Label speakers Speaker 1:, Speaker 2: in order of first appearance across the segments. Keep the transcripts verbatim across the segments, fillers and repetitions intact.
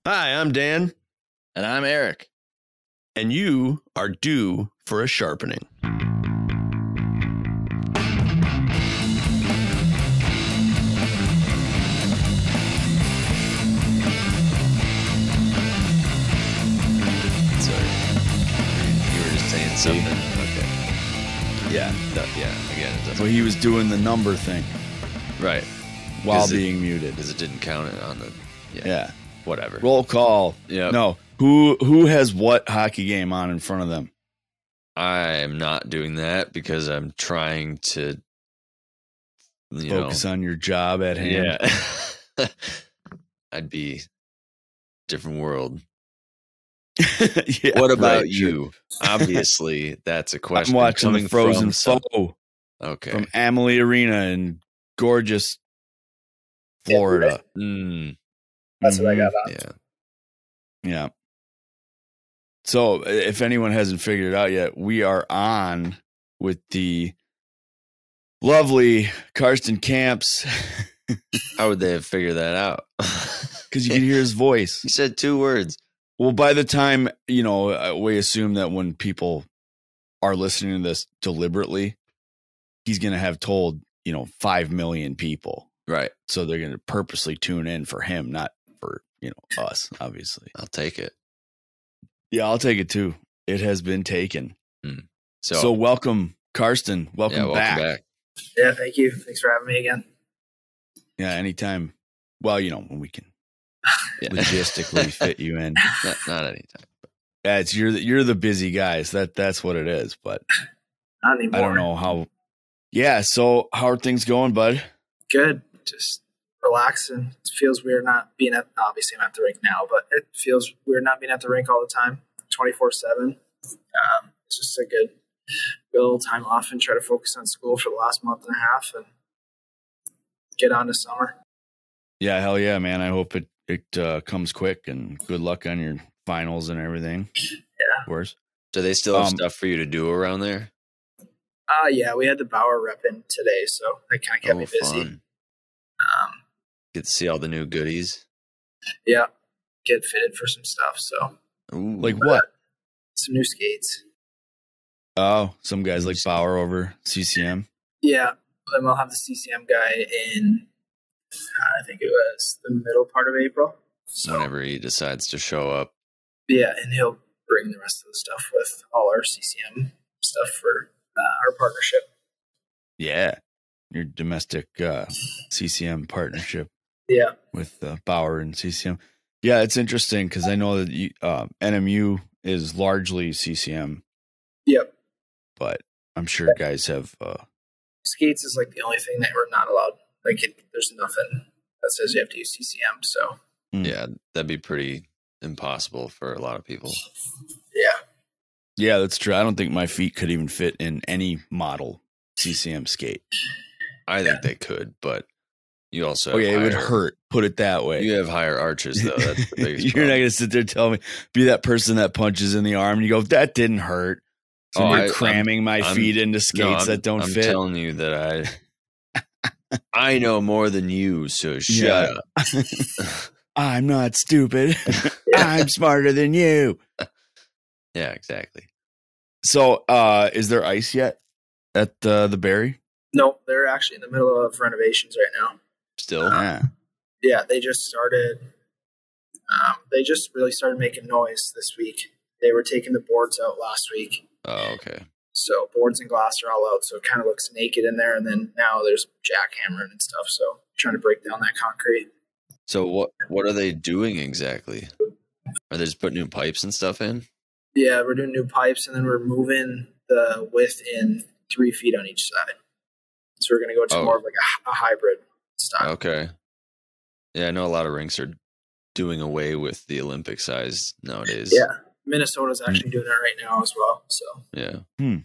Speaker 1: Hi, I'm Dan.
Speaker 2: And I'm Eric.
Speaker 1: And you are due for a sharpening.
Speaker 2: Sorry. You were just saying something. Okay.
Speaker 1: Yeah.
Speaker 2: No, yeah, again, it doesn't.
Speaker 3: Well, he was doing the number thing
Speaker 2: Right.
Speaker 3: while
Speaker 2: it-
Speaker 3: being muted.
Speaker 2: Because it didn't count it on the. Yeah.
Speaker 3: Yeah.
Speaker 2: Whatever.
Speaker 3: Roll call.
Speaker 2: Yeah.
Speaker 3: No. Who who has what hockey game on in front of them?
Speaker 2: I'm not doing that because I'm trying to. You
Speaker 3: Focus
Speaker 2: know,
Speaker 3: on your job at hand.
Speaker 2: Yeah. I'd be different world.
Speaker 3: Yeah,
Speaker 2: What about
Speaker 3: right,
Speaker 2: you? Obviously, that's a question.
Speaker 3: I'm watching
Speaker 2: coming
Speaker 3: the Frozen
Speaker 2: from some-
Speaker 3: Foe
Speaker 2: Okay.
Speaker 3: from Amalie Arena in gorgeous Florida.
Speaker 2: Mm,
Speaker 4: That's what I
Speaker 3: Mhm.
Speaker 4: got on.
Speaker 2: yeah.
Speaker 3: Yeah. So, if anyone hasn't figured it out yet, we are on with the lovely Karsten Camps
Speaker 2: How would they have figured that out?
Speaker 3: because you can hear his voice.
Speaker 2: He said two words.
Speaker 3: Well, by the time, you know, uh, we assume that when people are listening to this deliberately, he's going to have told, you know, five million people.
Speaker 2: Right.
Speaker 3: So they're going to purposely tune in for him, not for, you know, us, obviously.
Speaker 2: I'll take it.
Speaker 3: Yeah, I'll take it too. It has been taken.
Speaker 2: So,
Speaker 3: So, welcome, Karsten. Welcome,
Speaker 2: yeah, welcome
Speaker 3: back.
Speaker 2: back.
Speaker 4: Yeah, thank you. Thanks for having me again.
Speaker 3: Yeah, anytime. Well, you know, when we can
Speaker 2: Yeah.
Speaker 3: logistically fit you in.
Speaker 2: not, not anytime.
Speaker 3: Yeah, it's you're the, you're the busy guys. That that's what it is. But
Speaker 4: Not anymore.
Speaker 3: I don't know how. Yeah. So how are things going, bud?
Speaker 4: Good. Just relaxing. It feels weird not being at, obviously I'm at the rink now, but it feels weird not being at the rink all the time, twenty-four seven. Um, it's just a good, good little time off and try to focus on school for the last month and a half and get on to summer.
Speaker 3: Yeah, hell yeah, man. I hope it it uh, comes quick and good luck on your finals and everything.
Speaker 4: Yeah.
Speaker 3: Of course.
Speaker 2: Do they still have
Speaker 3: Um,
Speaker 2: stuff for you to do around there?
Speaker 4: Uh, yeah, we had the Bauer rep in today, so that kind of kept
Speaker 2: Oh,
Speaker 4: me busy.
Speaker 2: fun.
Speaker 4: Um,
Speaker 2: Get to see all the new goodies.
Speaker 4: yeah, get fitted for some stuff. So
Speaker 2: Ooh.
Speaker 3: Like what?
Speaker 4: some new skates.
Speaker 3: Oh, some guys like Bauer over C C M.
Speaker 4: Yeah, then we'll have the C C M guy in, uh, I think it was the middle part of April. So,
Speaker 2: whenever he decides to show up.
Speaker 4: yeah, and he'll bring the rest of the stuff with all our C C M stuff for uh, our partnership.
Speaker 3: Yeah, your domestic uh, C C M partnership
Speaker 4: Yeah,
Speaker 3: with uh, Bauer and C C M. Yeah, it's interesting because I know that you, uh, N M U is largely C C M,
Speaker 4: yep.
Speaker 3: but I'm sure guys have. Uh,
Speaker 4: Skates is like the only thing that we're not allowed. Like, it, there's nothing that says you have to use C C M. So,
Speaker 3: Mm.
Speaker 2: Yeah, that'd be pretty impossible for a lot of people.
Speaker 4: yeah.
Speaker 3: Yeah, that's true. I don't think my feet could even fit in any model C C M skate.
Speaker 2: I think they could, but you also have
Speaker 3: Okay, it would
Speaker 2: higher-
Speaker 3: hurt. Put it that way.
Speaker 2: You have higher arches, though. That's the biggest
Speaker 3: You're not
Speaker 2: problem.
Speaker 3: going to sit there and tell me, be that person that punches in the arm and you go, that didn't hurt. So
Speaker 2: Oh,
Speaker 3: you're
Speaker 2: I-
Speaker 3: cramming my
Speaker 2: I'm-
Speaker 3: feet into skates
Speaker 2: No, I'm-
Speaker 3: that don't
Speaker 2: I'm
Speaker 3: fit.
Speaker 2: telling you that I I know more than you, so shut
Speaker 3: Yeah.
Speaker 2: up.
Speaker 3: I'm not stupid. I'm smarter than you.
Speaker 2: Yeah, exactly.
Speaker 3: So, uh, is there ice yet at uh, the Berry?
Speaker 4: No, they're actually in the middle of renovations right now.
Speaker 2: Still,
Speaker 3: Yeah.
Speaker 4: Yeah, they just started. Um, they just really started making noise this week. They were taking the boards out last week,
Speaker 2: oh, okay.
Speaker 4: so boards and glass are all out. So it kind of looks naked in there. And then now there's jackhammering and stuff. So trying to break down that concrete.
Speaker 2: So what what are they doing exactly? Are they just putting new pipes and stuff in?
Speaker 4: Yeah, we're doing new pipes, and then we're moving the width in three feet on each side. So we're going to go to
Speaker 2: Oh.
Speaker 4: more of like a, a hybrid style.
Speaker 2: Okay. Yeah, I know a lot of rinks are doing away with the Olympic size nowadays.
Speaker 4: Yeah, Minnesota's actually doing it right now as well. So
Speaker 2: Yeah.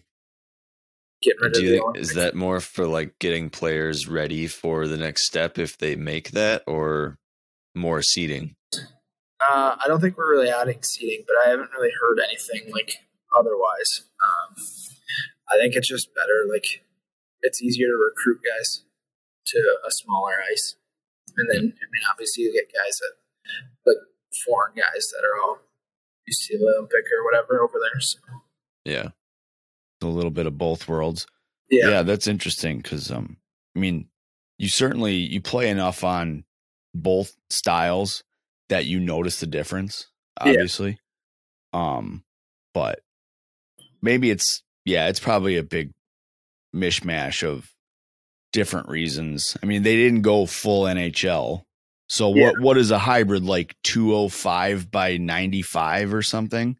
Speaker 4: getting rid
Speaker 2: Do
Speaker 4: of
Speaker 2: you
Speaker 4: the
Speaker 2: think
Speaker 4: Olympic.
Speaker 2: is that more for like getting players ready for the next step if they make that, or more seating?
Speaker 4: Uh, I don't think we're really adding seating, but I haven't really heard anything like otherwise. Um, I think it's just better. Like, it's easier to recruit guys to a smaller ice, and then I mean, obviously you get guys that like foreign guys that are all used to the Olympic or whatever over there. So.
Speaker 2: Yeah.
Speaker 3: A little bit of both worlds.
Speaker 4: Yeah.
Speaker 3: Yeah, that's interesting because, um, I mean, you certainly, you play enough on both styles that you notice the difference, obviously. Yeah. Um, but maybe it's, yeah, it's probably a big mishmash of different reasons. I mean, they didn't go full N H L. So
Speaker 4: Yeah.
Speaker 3: what what is a hybrid, like two oh five by ninety-five or something?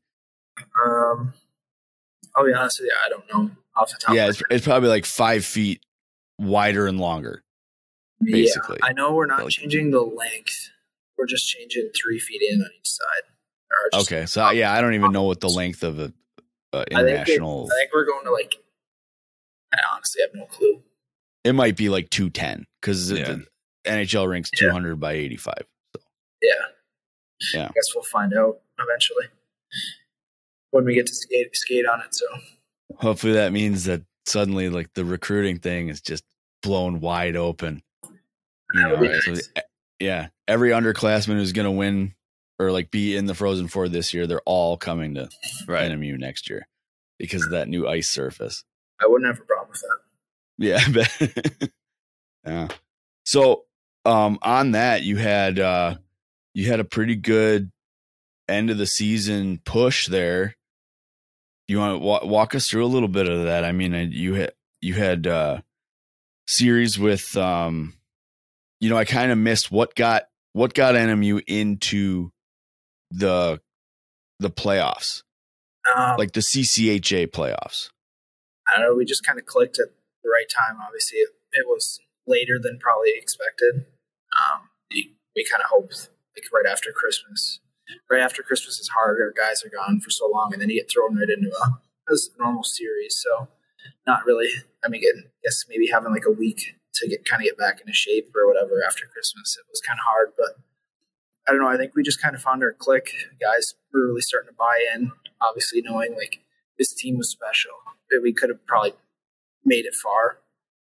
Speaker 4: Um, I'll be honest with you, I don't know off the top.
Speaker 3: Yeah,
Speaker 4: of
Speaker 3: it's, it's probably like five feet wider and longer. Basically.
Speaker 4: Yeah, I know we're not
Speaker 3: Like-
Speaker 4: changing the length. We're just changing three feet in on each side. Or just-
Speaker 3: Okay, so yeah, I don't even know what the length of a, a
Speaker 4: I think, it,
Speaker 3: international.
Speaker 4: I think we're going to like. I honestly have no clue.
Speaker 3: It might be like two ten because
Speaker 2: Yeah.
Speaker 3: the N H L rinks
Speaker 4: Yeah.
Speaker 3: two hundred by eighty-five. So
Speaker 4: Yeah.
Speaker 3: Yeah.
Speaker 4: I guess we'll find out eventually when we get to skate skate on it. So
Speaker 3: hopefully that means that suddenly, like, the recruiting thing is just blown wide open. You
Speaker 4: That would
Speaker 3: know,
Speaker 4: be
Speaker 3: so,
Speaker 4: nice.
Speaker 3: yeah, every underclassman who's going to win or like be in the Frozen Four this year, they're all coming to
Speaker 2: Right.
Speaker 3: N M U next year because of that new ice surface.
Speaker 4: I wouldn't have a problem with that.
Speaker 3: Yeah. I bet. Yeah. So, um, on that, you had uh, you had a pretty good end of the season push there. You want to wa- walk us through a little bit of that? I mean, uh, you had you had uh, series with, um, you know, I kind of missed what got what got N M U into the the playoffs,
Speaker 4: Um,
Speaker 3: like the C C H A playoffs.
Speaker 4: I don't know. We just kind of clicked at the right time. Obviously, it, it was later than probably expected. Um, we we kind of hoped like right after Christmas. Right after Christmas is hard. Our guys are gone for so long, and then you get thrown right into a, a normal series. So, not really. I mean, I guess maybe having like a week to get kind of get back into shape or whatever after Christmas, it was kind of hard. But I don't know. I think we just kind of found our click. Guys were really starting to buy in. Obviously, knowing like this team was special. We could have probably made it far.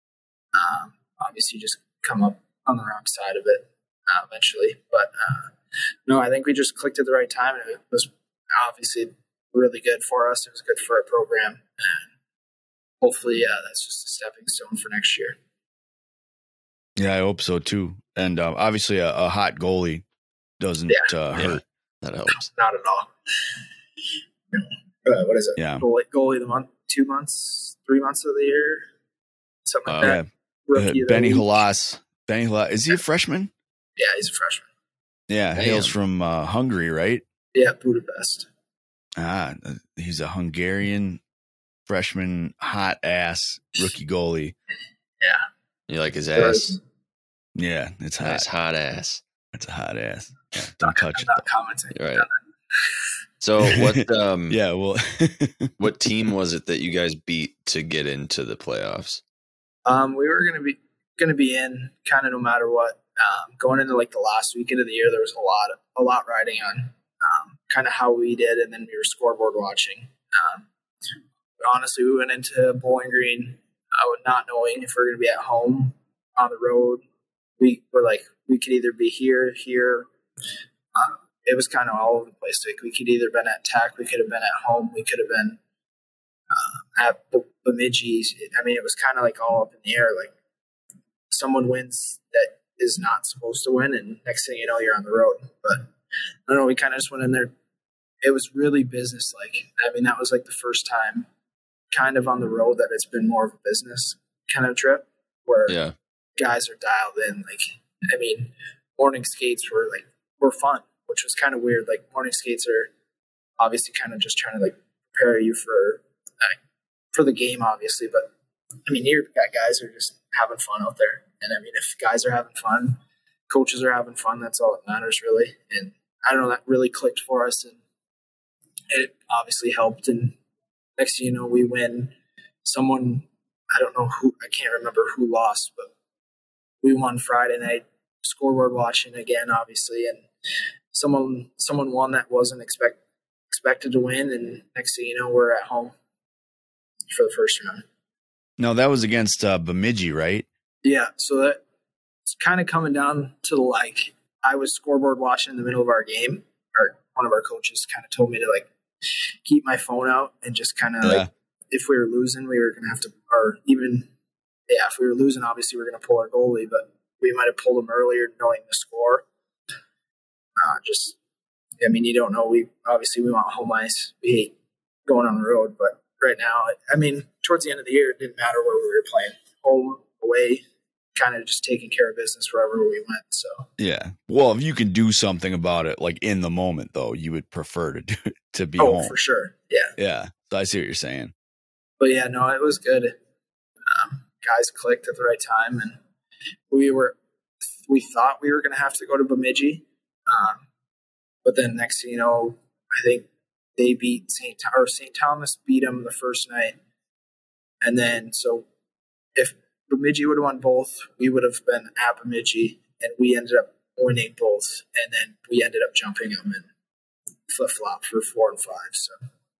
Speaker 4: Um, obviously, just come up on the wrong side of it uh, eventually. But uh, no, I think we just clicked at the right time. And it was obviously really good for us. It was good for our program. And hopefully, uh, that's just a stepping stone for next year.
Speaker 3: Yeah, I hope so too. And uh, obviously, a, a hot goalie doesn't
Speaker 4: Yeah.
Speaker 3: uh, hurt.
Speaker 2: That helps.
Speaker 4: Not at all. Uh, what is it?
Speaker 3: Yeah.
Speaker 4: Goalie, goalie of the month, two months, three months of the year, something like
Speaker 2: Uh,
Speaker 4: that.
Speaker 3: Yeah,
Speaker 4: Rookie
Speaker 3: Uh,
Speaker 4: of the
Speaker 3: Benny
Speaker 4: week.
Speaker 3: Halas. Benny Halas. Is he a freshman?
Speaker 4: Yeah, he's a freshman.
Speaker 3: Yeah,
Speaker 2: Damn.
Speaker 3: hails from uh, Hungary, right?
Speaker 4: Yeah, Budapest.
Speaker 3: Ah, uh, he's a Hungarian freshman, hot ass rookie goalie.
Speaker 2: You like his ass?
Speaker 3: Yeah, it's hot.
Speaker 2: Nice hot ass.
Speaker 3: It's a hot ass. Yeah, don't touch
Speaker 4: I'm
Speaker 3: it.
Speaker 4: not commenting.
Speaker 2: Right. So what um
Speaker 3: Yeah, well,
Speaker 2: what team was it that you guys beat to get into the playoffs?
Speaker 4: Um, we were gonna be gonna be in kind of no matter what. Um, going into like the last weekend of the year, there was a lot a lot riding on um, kind of how we did, and then we were scoreboard watching. Um, honestly, we went into Bowling Green uh, not knowing if we we're gonna be at home, on the road. We were like we could either be here, here. Uh, it was kind of all over the place. Like we could either been at Tech, we could have been at home, we could have been uh, at B- Bemidji. I mean, it was kind of like all up in the air. Like someone wins that is not supposed to win, and next thing you know, you're on the road. But I don't know. We kind of just went in there. It was really business-like. I mean, that was like the first time, kind of on the road, that it's been more of a business kind of trip where
Speaker 2: Yeah.
Speaker 4: guys are dialed in. Like, I mean, morning skates were like were fun, which was kind of weird. Like morning skates are obviously kind of just trying to like prepare you for uh, for the game, obviously. But I mean, your guys are just having fun out there, and I mean, if guys are having fun, coaches are having fun. That's all that matters, really. And I don't know, that really clicked for us, and it obviously helped. And next thing you know, we win. Someone, I don't know who, I can't remember who lost, but we won Friday night. Scoreboard watching again, obviously, and someone someone won that wasn't expect expected to win, and next thing you know, we're at home for the first round.
Speaker 3: no, that was against uh, Bemidji, right?
Speaker 4: Yeah, so that it's kind of coming down to like I was scoreboard watching in the middle of our game, our one of our coaches kind of told me to like keep my phone out and just kind of
Speaker 3: Yeah.
Speaker 4: like if we were losing, we were gonna have to, or even yeah, if we were losing, obviously we we're gonna pull our goalie, but we might have pulled him earlier knowing the score. Uh, just, I mean, you don't know. We obviously we want home ice. We hate going on the road, but right now, I mean, towards the end of the year, it didn't matter where we were playing, home, away, kind of just taking care of business wherever we went. So
Speaker 3: Yeah. Well, if you can do something about it, like in the moment, though, you would prefer to do to be
Speaker 4: oh,
Speaker 3: home.
Speaker 4: for sure, yeah.
Speaker 3: Yeah. So I see what you're saying.
Speaker 4: But yeah, no, it was good. Um, guys clicked at the right time, and we were we thought we were going to have to go to Bemidji, um, but then next thing you know, I think they beat Saint or Saint Thomas beat them the first night, and then so if Bemidji would have won both, we would have been at Bemidji, and we ended up winning both, and then we ended up jumping them and flip flop for four and five. So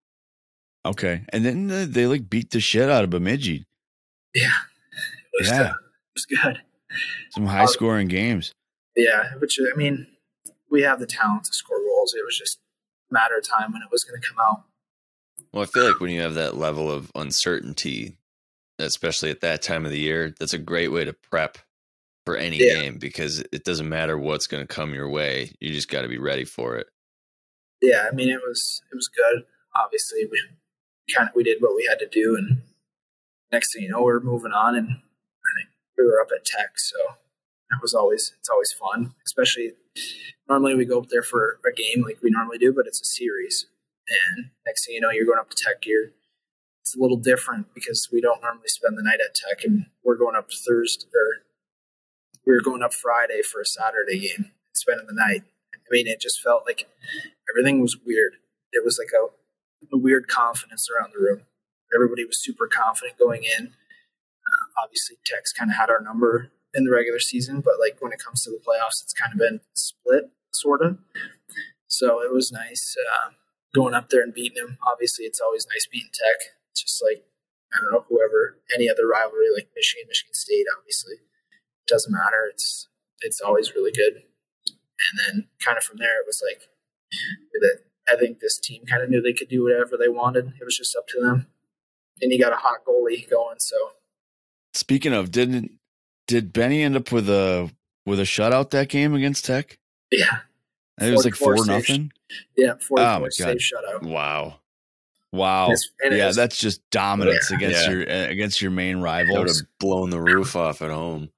Speaker 3: Okay. And then uh, they like beat the shit out of Bemidji.
Speaker 4: yeah, it was,
Speaker 3: Yeah.
Speaker 4: uh, it was good.
Speaker 3: Some high scoring games.
Speaker 4: Yeah, which I mean, we have the talent to score goals. It was just a matter of time when it was going to come out.
Speaker 2: Well, I feel like when you have that level of uncertainty, especially at that time of the year, that's a great way to prep for any
Speaker 4: Yeah.
Speaker 2: game because it doesn't matter what's going to come your way. You just got to be ready for it.
Speaker 4: Yeah, I mean, it was it was good. Obviously, we kind of we did what we had to do, and next thing you know, we're moving on, and I think we were up at Tech, so that was always it's always fun. Especially normally we go up there for a game like we normally do, but it's a series, and next thing you know, you're going up to Tech. You're it's a little different because we don't normally spend the night at Tech, and we're going up Thursday or we were going up Friday for a Saturday game, and spending the night. I mean, it just felt like everything was weird. It was like a, a weird confidence around the room. Everybody was super confident going in. Uh, obviously, Tech's kind of had our number in the regular season, but like when it comes to the playoffs, it's kind of been split, sort of. So it was nice uh, going up there and beating them. Obviously, it's always nice beating Tech. It's just like, I don't know, whoever, any other rivalry like Michigan, Michigan State, obviously. It doesn't matter. It's it's always really good. And then kind of from there, it was like, that I think this team kind of knew they could do whatever they wanted. It was just up to them. And you got a hot goalie going, so.
Speaker 3: Speaking of, didn't did Benny end up with a with a shutout that game against Tech?
Speaker 4: Yeah.
Speaker 3: It was like
Speaker 4: forty-four
Speaker 3: four
Speaker 4: save-
Speaker 3: nothing.
Speaker 4: Yeah, forty-four
Speaker 3: Oh, my
Speaker 4: save
Speaker 3: God.
Speaker 4: shutout.
Speaker 2: Wow.
Speaker 3: Wow.
Speaker 4: And it's- and it
Speaker 3: Yeah,
Speaker 4: was-
Speaker 3: that's just dominance
Speaker 4: Yeah.
Speaker 3: against
Speaker 2: Yeah.
Speaker 3: your uh, against your main
Speaker 2: That would
Speaker 3: rivals.
Speaker 2: have blown the roof off at home.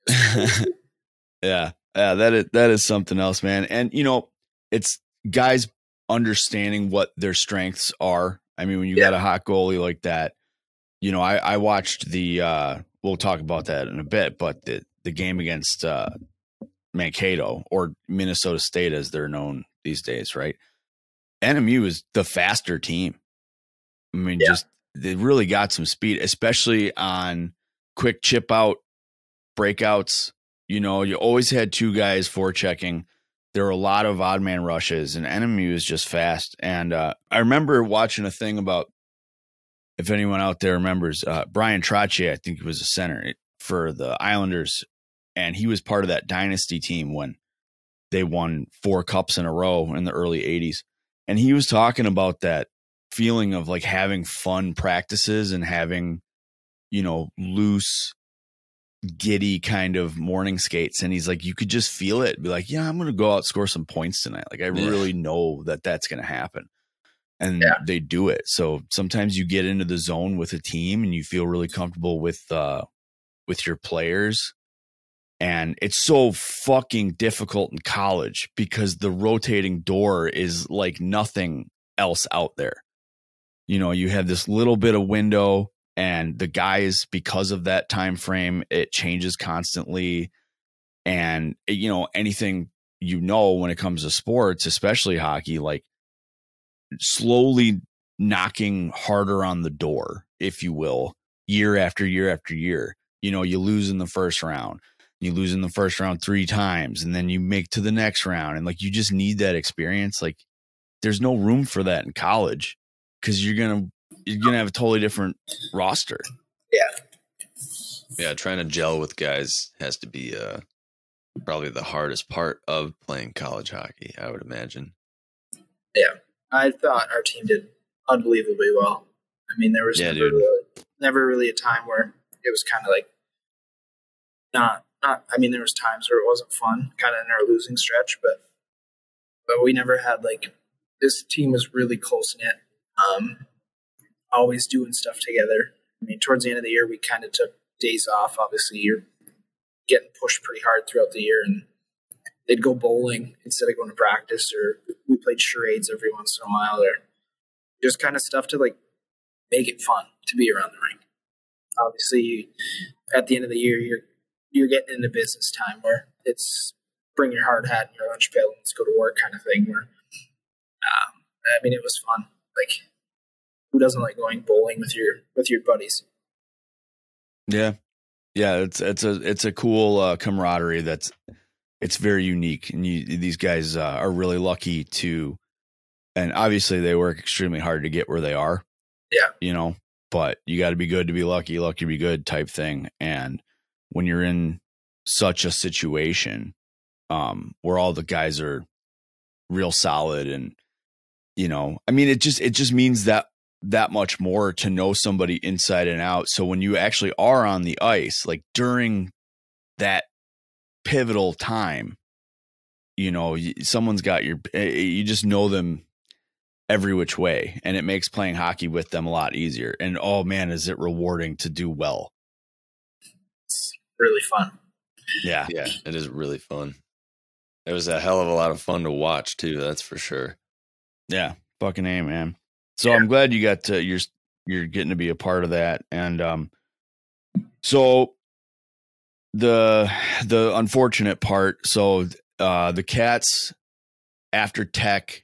Speaker 3: Yeah, yeah, that is that is something else, man. And you know, it's guys understanding what their strengths are. I mean, when you got a hot goalie like that, you know, I, I watched the. Uh, we'll talk about that in a bit, but the the game against uh, Mankato or Minnesota State, as they're known these days, right? N M U is the faster team. I mean,
Speaker 4: Yeah.
Speaker 3: just they really got some speed, especially on quick chip out breakouts. You know, you always had two guys forechecking. There were a lot of odd man rushes, and N M U is just fast. And uh, I remember watching a thing about, if anyone out there remembers, uh, Brian Trottier, I think he was a center for the Islanders, and he was part of that dynasty team when they won four cups in a row in the early eighties. And he was talking about that feeling of like having fun practices and having, you know, loose, giddy kind of morning skates. And he's like, you could just feel it. Be like, yeah, I'm going to go out, score some points tonight. Like, I
Speaker 2: Yeah.
Speaker 3: really know that that's going to happen. And
Speaker 4: Yeah.
Speaker 3: they do it. So sometimes you get into the zone with a team and you feel really comfortable with, uh, with your players. And it's so fucking difficult in college because the rotating door is like nothing else out there. You know, you have this little bit of window, and the guys, because of that time frame, it changes constantly. And you know, anything you know when it comes to sports, especially hockey, like slowly knocking harder on the door, if you will, year after year after year. You know, you lose in the first round. You lose in the first round three times, and then you make to the next round. And like, you just need that experience. Like, there's no room for that in college because you're going to, you're going to have a totally different roster.
Speaker 2: Yeah, trying to gel with guys has to be uh, probably the hardest part of playing college hockey, I would imagine.
Speaker 4: Yeah, I thought our team did unbelievably well. I mean, there was
Speaker 2: Yeah,
Speaker 4: never,
Speaker 2: dude.
Speaker 4: really, never really a time where it was kind of like not not. I mean, there was times where it wasn't fun, kind of in our losing stretch, but but we never had like this team was really close knit. Um, always doing stuff together. I mean, towards the end of the year, we kind of took days off. Obviously, you're getting pushed pretty hard throughout the year, and they'd go bowling instead of going to practice, or we played charades every once in a while, or just kind of stuff to like make it fun to be around the rink. Obviously, you, at the end of the year, you're you're getting into business time where it's bring your hard hat and your lunch pail and let's go to work kind of thing. Where um, I mean, it was fun. Like, who doesn't like going bowling with your with your buddies?
Speaker 3: Yeah, yeah. It's it's a it's a cool uh, camaraderie that's it's very unique, and you, these guys uh, are really lucky to, and obviously they work extremely hard to get where they are.
Speaker 4: Yeah,
Speaker 3: you know, but you got to be good to be lucky, lucky to be good type thing. And when you're in such a situation um, where all the guys are real solid, and you know, I mean, it just it just means that that much more to know somebody inside and out. So when you actually are on the ice, like during that pivotal time, you know, someone's got your, you just know them every which way, and it makes playing hockey with them a lot easier. And oh man, is it rewarding to do well.
Speaker 4: It's really fun.
Speaker 3: Yeah.
Speaker 2: Yeah, it is really fun. It was a hell of a lot of fun to watch too, that's for sure.
Speaker 3: Yeah. Fucking A, man. So
Speaker 4: Yeah.
Speaker 3: I'm glad you got to, you're, you're getting to be a part of that. And, um, so the, the unfortunate part, so, uh, the Cats after Tech,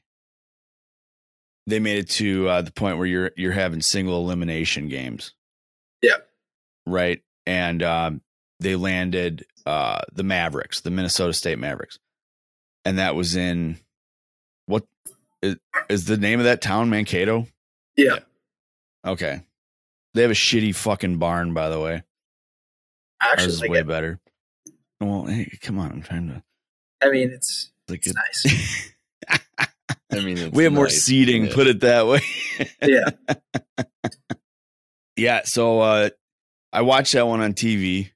Speaker 3: they made it to uh, the point where you're, you're having single elimination games.
Speaker 4: Yeah.
Speaker 3: Right. And, um, they landed, uh, the Mavericks, the Minnesota State Mavericks. And that was in what is, is the name of that town, Mankato?
Speaker 4: Yeah.
Speaker 3: Okay. They have a shitty fucking barn, by the way.
Speaker 4: I
Speaker 3: Ours
Speaker 4: actually
Speaker 3: is
Speaker 4: like
Speaker 3: way
Speaker 4: it.
Speaker 3: better. Well, hey, come on. I'm trying to.
Speaker 4: I mean, it's,
Speaker 3: Like
Speaker 4: it's
Speaker 3: it.
Speaker 4: nice.
Speaker 2: I mean, it's
Speaker 3: We have more
Speaker 2: nice.
Speaker 3: seating,
Speaker 2: Yeah.
Speaker 3: put it that way.
Speaker 4: Yeah.
Speaker 3: Yeah. So uh, I watched that one on T V.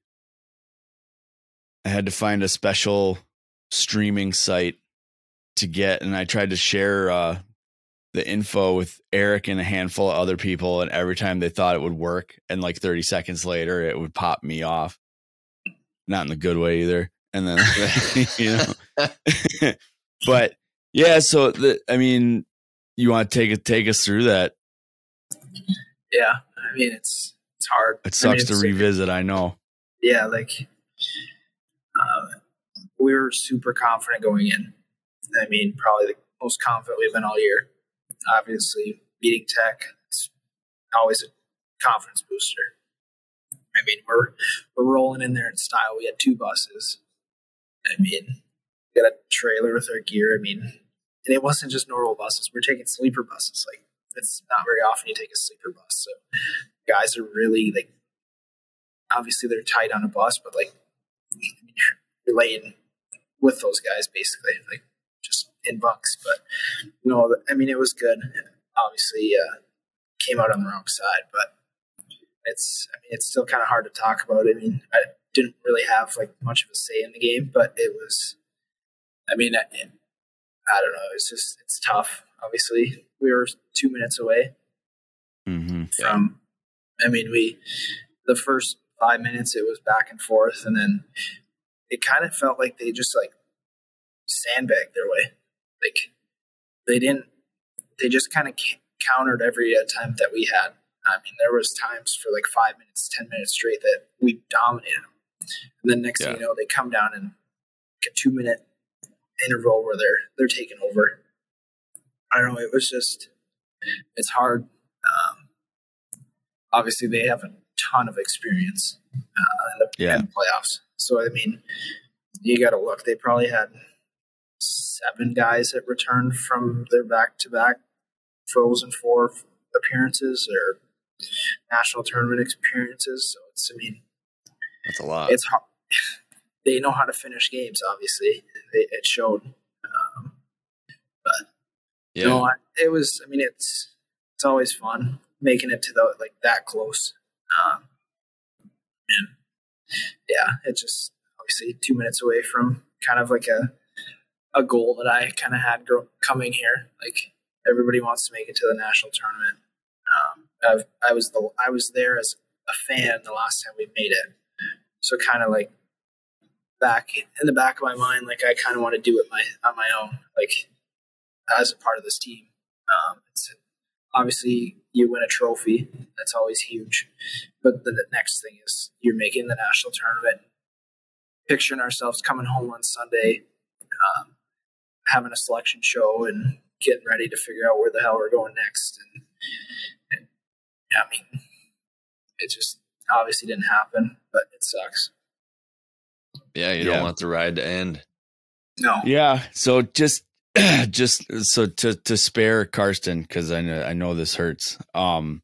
Speaker 3: I had to find a special streaming site to get, and I tried to share uh, the info with Eric and a handful of other people, and every time they thought it would work, and like thirty seconds later, it would pop me off. Not in the good way either. And then, you know, but yeah, so the, I mean, you want to take it, take us through that.
Speaker 4: Yeah. I mean, it's, it's hard.
Speaker 3: It
Speaker 4: I
Speaker 3: sucks
Speaker 4: mean,
Speaker 3: to
Speaker 4: it's-
Speaker 3: revisit. I know.
Speaker 4: Yeah. Like, um, we were super confident going in. I mean, probably the most confident we've been all year. Obviously, beating Tech is always a confidence booster. I mean, we're we're rolling in there in style. We had two buses. I mean, we got a trailer with our gear. I mean, and it wasn't just normal buses. We're taking sleeper buses. Like, it's not very often you take a sleeper bus. So guys are really like, obviously they're tight on a bus, but like you're laying with those guys basically, like just in bunks. But no, I mean, it was good. Obviously, uh, came out on the wrong side, but it's, I mean, it's still kind of hard to talk about. I mean, I didn't really have like much of a say in the game, but it was, I mean, I, I don't know. It's just, it's tough. Obviously, we were two minutes away
Speaker 3: Mm-hmm.
Speaker 4: from, I mean, we, the first five minutes, it was back and forth. And then it kind of felt like they just like sandbagged their way. Like they didn't, they just kind of countered every attempt that we had. I mean, there was times for like five minutes, ten minutes straight that we dominated them. And then next
Speaker 3: Yeah.
Speaker 4: thing you know, they come down in like a two minute interval where they're they're taking over. I don't know. It was just, it's hard. Um, obviously, they have a ton of experience uh, in, the,
Speaker 3: Yeah.
Speaker 4: in the playoffs. So I mean, you got to look. They probably had seven guys that returned from their back-to-back Frozen Four appearances or national tournament experiences. So it's, I mean,
Speaker 2: That's a lot.
Speaker 4: it's hard. They know how to finish games. Obviously, they, it showed. Um, but
Speaker 2: Yeah.
Speaker 4: No, I, it was. I mean, it's it's always fun making it to the like that close. Um, and yeah, it's just obviously two minutes away from kind of like a a goal that I kind of had grow, coming here. Like everybody wants to make it to the national tournament. Um, I've, I was the I was there as a fan the last time we made it, so kind of like back in the back of my mind, like I kind of want to do it my on my own, like as a part of this team. Um, it's obviously you win a trophy, that's always huge, but the, the next thing is you're making the national tournament, picturing ourselves coming home on Sunday, um, having a selection show and getting ready to figure out where the hell we're going next. And, and yeah, I mean, it just obviously didn't happen, but it sucks.
Speaker 2: Yeah, you
Speaker 3: Yeah.
Speaker 2: don't want the ride to end.
Speaker 4: No.
Speaker 3: Yeah. So just, just so to to spare Karsten, because I know I know this hurts. Um,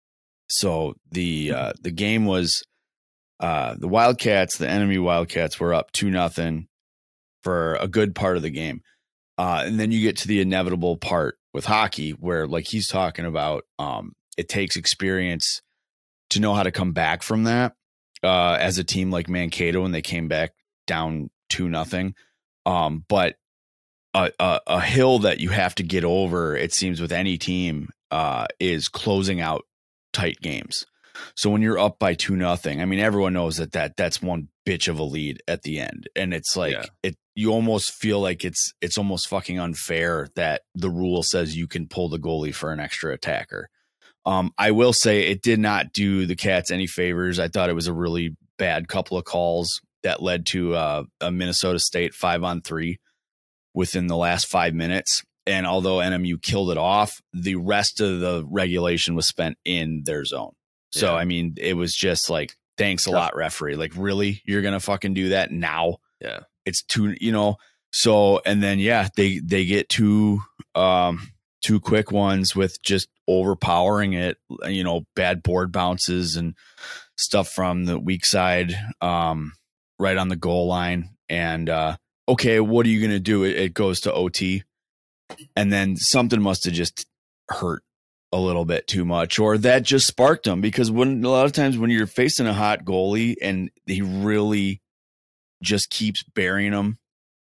Speaker 3: so the uh, the game was uh, the Wildcats, the enemy Wildcats, were up two nothing for a good part of the game, uh, and then you get to the inevitable part with hockey, where like he's talking about, um, it takes experience to know how to come back from that. Uh, as a team like Mankato, when they came back down two nothing, um, but A, a, a hill that you have to get over, it seems, with any team, uh, is closing out tight games. So when you're up by two nothing, I mean, everyone knows that, that that's one bitch of a lead at the end, and it's like
Speaker 2: Yeah.
Speaker 3: it. You almost feel like it's it's almost fucking unfair that the rule says you can pull the goalie for an extra attacker. Um, I will say it did not do the Cats any favors. I thought it was a really bad couple of calls that led to uh, a Minnesota State five on three within the last five minutes. And although N M U killed it off, the rest of the regulation was spent in their zone. So,
Speaker 2: Yeah.
Speaker 3: I mean, it was just like, thanks a lot, referee. Like, really? You're going to fucking do that now?
Speaker 2: Yeah.
Speaker 3: It's too, you know, so, and then, yeah, they, they get two, um, two quick ones with just overpowering it, you know, bad board bounces and stuff from the weak side, um, right on the goal line. And, uh, okay, what are you going to do? It, it goes to O T. And then something must have just hurt a little bit too much, or that just sparked him, because when a lot of times when you're facing a hot goalie and he really just keeps burying them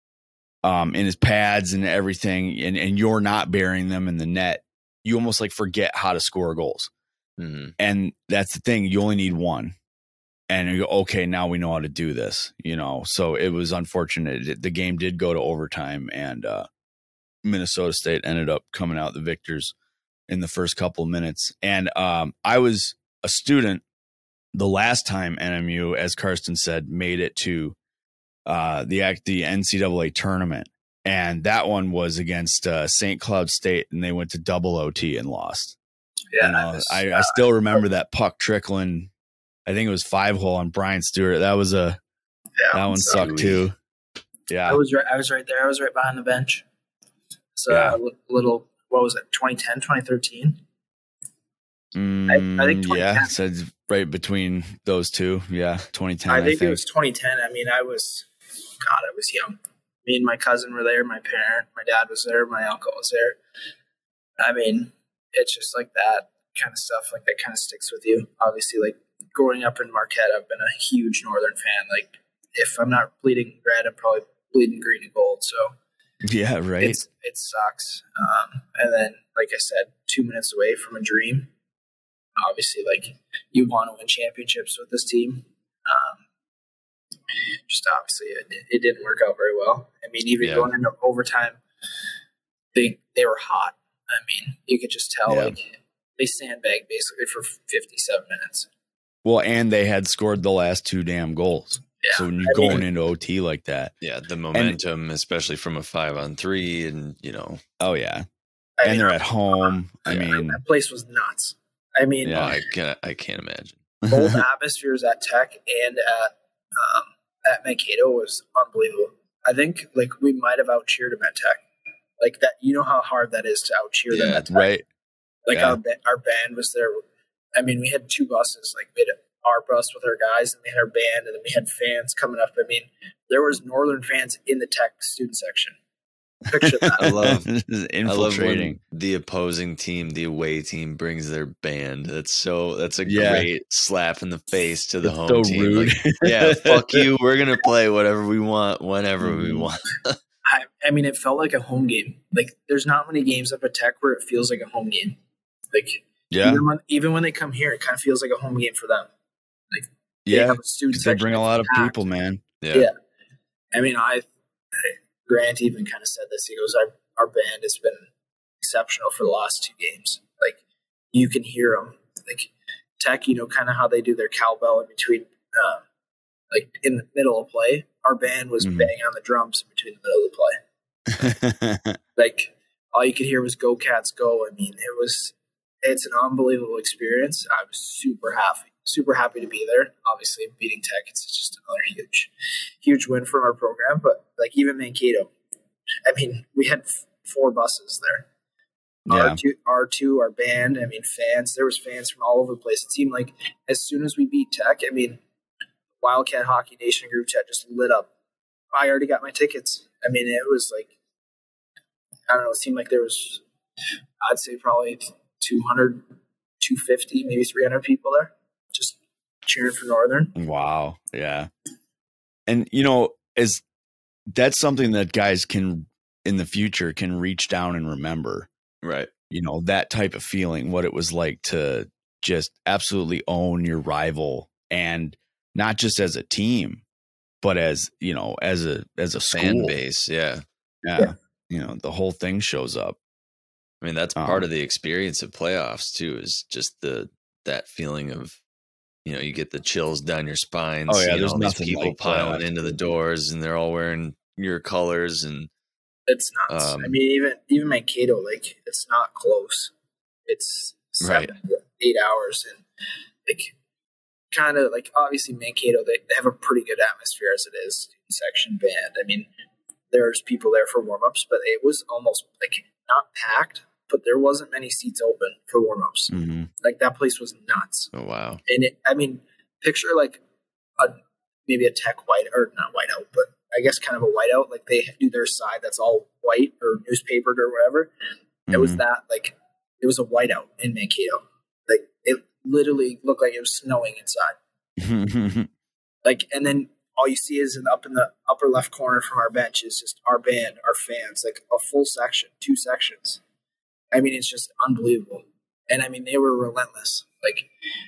Speaker 3: um, in his pads and everything, and, and you're not burying them in the net, you almost like forget how to score goals.
Speaker 2: Mm-hmm.
Speaker 3: And that's the thing. You only need one. And you go, okay, now we know how to do this, you know? So it was unfortunate. The game did go to overtime, and uh, Minnesota State ended up coming out the victors in the first couple of minutes. And um, I was a student the last time N M U, as Karsten said, made it to uh, the act the N C double A tournament. And that one was against uh, Saint Cloud State, and they went to double O T and lost.
Speaker 4: Yeah,
Speaker 3: You know,
Speaker 4: was,
Speaker 3: I,
Speaker 4: uh,
Speaker 3: I still remember that puck trickling. I think it was five hole on Brian Stewart. That was a
Speaker 4: yeah,
Speaker 3: that one
Speaker 4: so
Speaker 3: sucked too. Yeah,
Speaker 4: I was right. I was right there. I was right behind the bench. So
Speaker 3: Yeah.
Speaker 4: a li- little. What was it? twenty ten, twenty thirteen
Speaker 3: Mm,
Speaker 4: I think
Speaker 3: yeah,
Speaker 4: twenty ten.
Speaker 3: so it's right between those two. Yeah, twenty ten.
Speaker 4: I
Speaker 3: I
Speaker 4: think,
Speaker 3: think.
Speaker 4: it was twenty ten. I mean, I was, God, I was young. Me and my cousin were there. My parent, my dad was there. My uncle was there. I mean, it's just like that kind of stuff. Like that kind of sticks with you. Obviously, like growing up in Marquette, I've been a huge Northern fan. Like if I'm not bleeding red, I'm probably bleeding green and gold. So
Speaker 3: Yeah, right.
Speaker 4: it's, it sucks. Um, and then, like I said, two minutes away from a dream. Obviously, like you want to win championships with this team. Um, just obviously, it, it didn't work out very well. I mean, even
Speaker 2: Yeah.
Speaker 4: going into overtime, they they were hot. I mean, you could just tell
Speaker 3: Yeah.
Speaker 4: like they sandbagged basically for fifty-seven minutes.
Speaker 3: Well, and they had scored the last two damn goals.
Speaker 4: Yeah,
Speaker 3: So when
Speaker 4: I
Speaker 3: you're going
Speaker 4: mean,
Speaker 3: into O T like that,
Speaker 2: Yeah, the momentum, especially from a five on three, and you know,
Speaker 3: oh yeah,
Speaker 4: I
Speaker 3: and
Speaker 4: mean,
Speaker 3: they're at home. I
Speaker 2: Yeah.
Speaker 3: mean,
Speaker 4: that place was nuts. I mean,
Speaker 3: Yeah.
Speaker 2: I can't, I can't imagine.
Speaker 4: both atmospheres at Tech and at um, at Mankato was unbelievable. I think like we might have out cheered them at Tech. Like that, you know how hard that is to out cheer them
Speaker 2: Yeah,
Speaker 4: at Tech.
Speaker 3: right.
Speaker 4: Like
Speaker 3: Yeah.
Speaker 4: our ba- our band was there. I mean, we had two buses. Like we had our bus with our guys, and we had our band, and then we had fans coming up. I mean, there was Northern fans in the Tech student section. Picture that.
Speaker 2: I love
Speaker 3: infiltrating.
Speaker 2: I love when the opposing team, the away team, brings their band. That's so that's a
Speaker 3: Yeah.
Speaker 2: great slap in the face to the
Speaker 3: It's
Speaker 2: home
Speaker 3: so
Speaker 2: team.
Speaker 3: rude.
Speaker 2: Like, yeah, fuck you. We're gonna play whatever we want, whenever we
Speaker 3: Mhm.
Speaker 2: want.
Speaker 4: I, I mean, it felt like a home game. Like, there's not many games up at Tech where it feels like a home game. Like,
Speaker 3: Yeah,
Speaker 4: even when, even when they come here, it kind of feels like a home game for them. They
Speaker 3: yeah.
Speaker 4: have a student
Speaker 3: 'Cause they
Speaker 4: section
Speaker 3: bring a
Speaker 4: that's
Speaker 3: lot of
Speaker 4: packed.
Speaker 3: people, man.
Speaker 2: Yeah.
Speaker 4: Yeah. I mean, I Grant even kind of said this. He goes, "Our our band has been exceptional for the last two games. Like, you can hear them. Like, Tech, you know, kind of how they do their cowbell in between, um, like in the middle of play. Our band was
Speaker 3: Mhm.
Speaker 4: banging on the drums in between the middle of the play. Like, all you could hear was "Go Cats, go!" I mean, it was it's an unbelievable experience. I was super happy, super happy to be there. Obviously, beating Tech, it's just another huge, huge win from our program. But like even Mankato, I mean, we had f- four buses there.
Speaker 3: Yeah.
Speaker 4: R two, R two, our band. I mean, fans. There was fans from all over the place. It seemed like as soon as we beat Tech, I mean, Wildcat Hockey Nation group chat just lit up. I already got my tickets. I mean, it was like, I don't know, it seemed like there was, I'd say probably two hundred, two fifty, maybe three hundred people there just cheering for Northern.
Speaker 3: Wow. Yeah. And, you know, as that's something that guys can in the future can reach down and remember,
Speaker 2: Right.
Speaker 3: you know, that type of feeling, what it was like to just absolutely own your rival, and not just as a team, but as, you know, as a, as a school.
Speaker 2: Fan base. Yeah.
Speaker 3: Yeah.
Speaker 4: Yeah.
Speaker 3: You know, the whole thing shows up.
Speaker 2: I mean, that's
Speaker 3: Um,
Speaker 2: part of the experience of playoffs too, is just the that feeling of, you know, you get the chills down your spine.
Speaker 3: Oh, yeah,
Speaker 2: seeing
Speaker 3: there's
Speaker 2: all these
Speaker 3: nothing
Speaker 2: people
Speaker 3: like
Speaker 2: piling
Speaker 3: playoffs.
Speaker 2: into the doors, and they're all wearing your colors, and
Speaker 4: It's nuts.
Speaker 2: Um,
Speaker 4: I mean, even even Mankato, like, it's not close. It's seven, eight hours. And, like, kind of, like, obviously Mankato, they, they have a pretty good atmosphere as it is. Student section band. I mean, there's people there for warm-ups, but it was almost, like, not packed, but there wasn't many seats open for warm-ups.
Speaker 3: Mm-hmm.
Speaker 4: Like, that place was nuts.
Speaker 2: oh wow,
Speaker 4: And it, I mean, picture like a maybe a Tech white or not whiteout, but I guess kind of a whiteout. Like they do their side that's all white or newspapered or whatever. It was
Speaker 3: Mhm.
Speaker 4: that like it was a whiteout in Mankato. Like it literally looked like it was snowing inside. Like, and then all you see is in up in the upper left corner from our bench is just our band, our fans, like a full section, two sections. I mean, it's just unbelievable. And I mean, they were relentless. Like,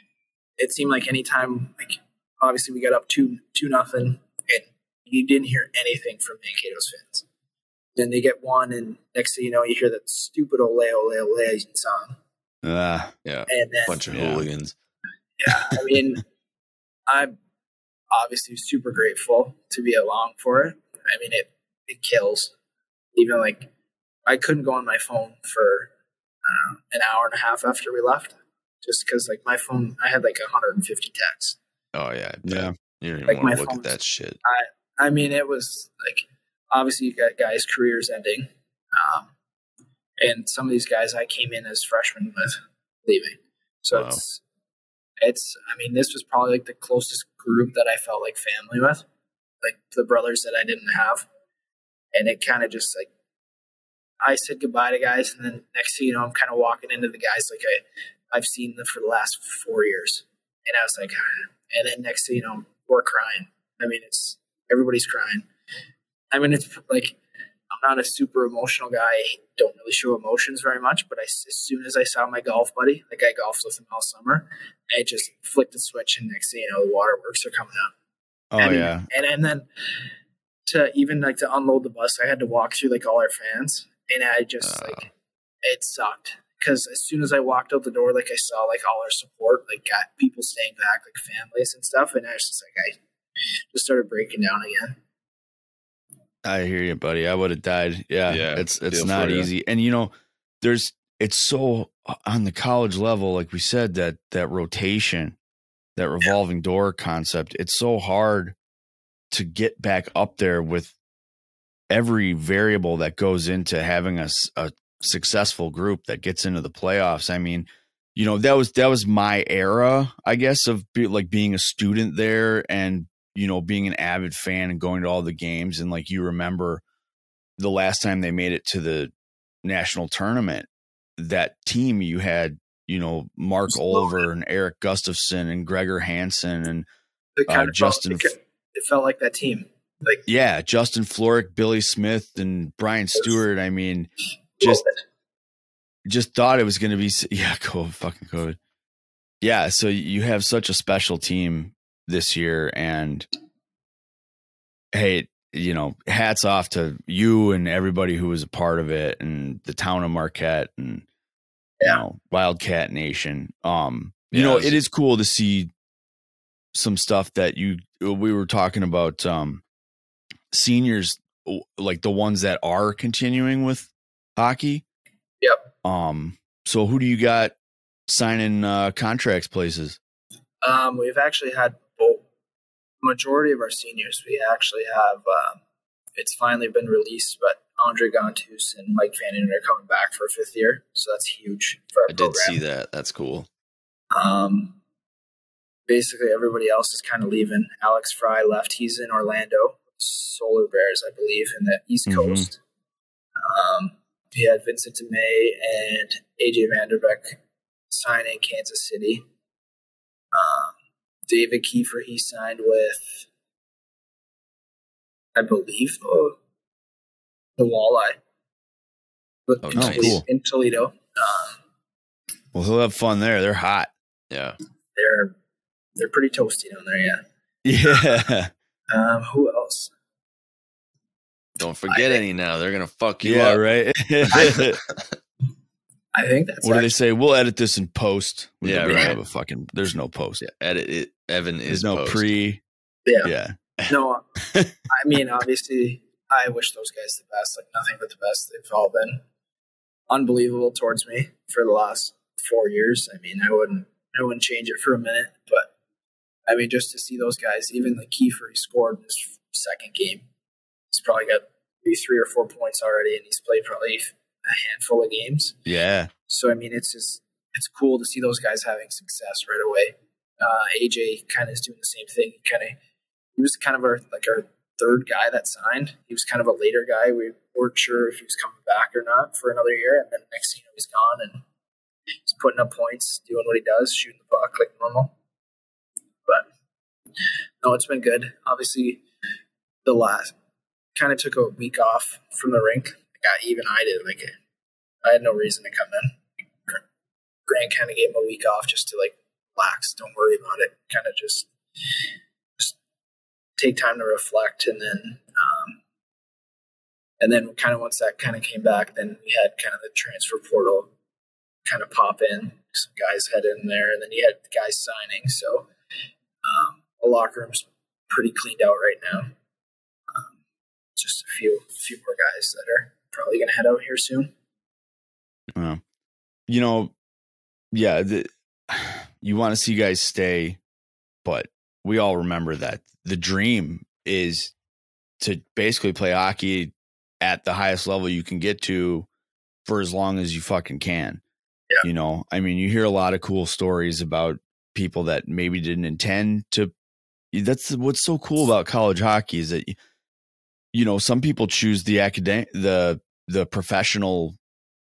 Speaker 4: it seemed like anytime, like, obviously we got up two, two nothing, and you didn't hear anything from Mankato's fans. Then they get one, and next thing you know, you hear that stupid ole ole ole song.
Speaker 3: uh,
Speaker 2: yeah,
Speaker 4: And then,
Speaker 2: bunch of
Speaker 3: yeah.
Speaker 2: hooligans.
Speaker 4: yeah, I mean, I'm obviously super grateful to be along for it. I mean, it it kills. Even like, I couldn't go on my phone for uh, an hour and a half after we left, just because like my phone, I had like one hundred fifty texts.
Speaker 2: Oh yeah, I bet.
Speaker 3: yeah.
Speaker 2: You don't even
Speaker 4: Like,
Speaker 2: want
Speaker 4: my
Speaker 2: to look at
Speaker 4: phone's-
Speaker 2: that shit.
Speaker 4: I mean, it was like, obviously you got guys' careers ending, um, and some of these guys I came in as freshmen with leaving. So
Speaker 2: Wow.
Speaker 4: it's it's. I mean, this was probably like the closest group that I felt like family with, like the brothers that I didn't have, and it kind of just like I said goodbye to guys, and then next thing you know, I'm kind of walking into the guys like I I've seen them for the last four years, and I was like, and then next thing you know, we're crying. I mean, it's everybody's crying. I mean, it's like I'm not a super emotional guy. I don't really show emotions very much, but I, as soon as I saw my golf buddy, like I golfed with him all summer, I just flicked the switch, and next thing you know, the waterworks are coming out.
Speaker 3: Oh
Speaker 4: and,
Speaker 3: yeah.
Speaker 4: and and then to even like to unload the bus, I had to walk through like all our fans, and I just
Speaker 2: Oh.
Speaker 4: like it sucked because as soon as I walked out the door, like I saw like all our support, like got people staying back, like families and stuff, and I was just like I just started breaking down again.
Speaker 3: I hear you, buddy. I would have died. Yeah,
Speaker 2: Yeah,
Speaker 3: it's it's
Speaker 2: feel
Speaker 3: not
Speaker 2: for ya.
Speaker 3: easy. And you know, there's it's so on the college level, like we said, that that rotation, that revolving door concept. It's so hard to get back up there with every variable that goes into having a, s- a successful group that gets into the playoffs. I mean, you know, that was that was my era, I guess, of be, like being a student there and you know being an avid fan and going to all the games, and like you remember the last time they made it to the national tournament, that team you had, you know, Mark Olver and Eric Gustafson and Gregor Hansen and
Speaker 4: It kind
Speaker 3: uh,
Speaker 4: of
Speaker 3: Justin.
Speaker 4: Felt, it, it felt like that team. Like
Speaker 3: yeah, Justin Floric, Billy Smith, and Brian Stewart. I mean, just just thought it was going to be yeah, COVID, fucking COVID. Yeah, so you have such a special team this year, and hey, you know, hats off to you and everybody who was a part of it, and the town of Marquette, and
Speaker 4: yeah.
Speaker 3: you know, Wildcat Nation. Um, you
Speaker 2: Yeah,
Speaker 3: know,
Speaker 2: it was-
Speaker 3: it is cool to see some stuff that you we were talking about. Um, seniors, like the ones that are continuing with hockey.
Speaker 4: Yep.
Speaker 3: Um, so who do you got signing uh, contracts places?
Speaker 4: Um, we've actually had both. Majority of our seniors, we actually have. Um, it's finally been released, but Andre Gontus and Mike Fannin are coming back for a fifth year, so that's huge for our
Speaker 2: I did
Speaker 4: program.
Speaker 2: see that. That's cool.
Speaker 4: Um, basically, everybody else is kind of leaving. Alex Fry left. He's in Orlando, Solar Bears, I believe, in the East
Speaker 3: Mhm.
Speaker 4: Coast. Um, we had Vincent DeMay and A J Vanderbeck sign in Kansas City. Um, David Kiefer, he signed with, I believe, the, the Walleye. But
Speaker 2: Oh,
Speaker 4: in,
Speaker 2: nice.
Speaker 4: Toledo,
Speaker 3: Cool.
Speaker 4: in Toledo. Um,
Speaker 3: Well, he'll have fun there. They're hot.
Speaker 2: Yeah.
Speaker 4: they're they're pretty toasty down there, yeah.
Speaker 3: Yeah.
Speaker 4: Um, who else?
Speaker 2: Don't forget
Speaker 4: I-
Speaker 2: any now. They're gonna fuck you
Speaker 3: yeah,
Speaker 2: up.
Speaker 3: right.
Speaker 4: I think that's
Speaker 3: What do they
Speaker 4: actually,
Speaker 3: say? We'll edit this in post. We
Speaker 2: Yeah,
Speaker 3: don't
Speaker 2: right.
Speaker 3: have a fucking. There's no post.
Speaker 2: Yeah, edit it. Evan
Speaker 3: There's
Speaker 2: is
Speaker 3: no
Speaker 2: post.
Speaker 3: pre.
Speaker 4: yeah.
Speaker 3: Yeah.
Speaker 4: No, I mean, obviously, I wish those guys the best. Like, nothing but the best. They've all been unbelievable towards me for the last four years. I mean, I wouldn't, I wouldn't change it for a minute. But I mean, just to see those guys, even like Kiefer, he scored in his second game. He's probably got maybe three or four points already, and he's played probably a handful of games.
Speaker 3: Yeah.
Speaker 4: So I mean, it's just it's cool to see those guys having success right away. Uh, A J kind of is doing the same thing. He kind of he was kind of our like our third guy that signed. He was kind of a later guy. We weren't sure if he was coming back or not for another year. And then next thing you know, he's gone and he's putting up points, doing what he does, shooting the puck like normal. But no, it's been good. Obviously, the last kind of took a week off from the rink. Like, even I did. Like, I had no reason to come in. Grant kind of gave him a week off just to like relax, don't worry about it, kind of just just take time to reflect, and then um, and then kind of once that kind of came back, then we had kind of the transfer portal kind of pop in, some guys head in there, and then you had the guys signing, so um, the locker room's pretty cleaned out right now. Um, just a few few more guys that are probably going to head out here soon.
Speaker 3: Uh, you know, yeah, the, you want to see guys stay, but we all remember that the dream is to basically play hockey at the highest level you can get to for as long as you fucking can.
Speaker 4: Yeah.
Speaker 3: You know, I mean, you hear a lot of cool stories about people that maybe didn't intend to. That's what's so cool about college hockey is that, you know, some people choose the academic, the the professional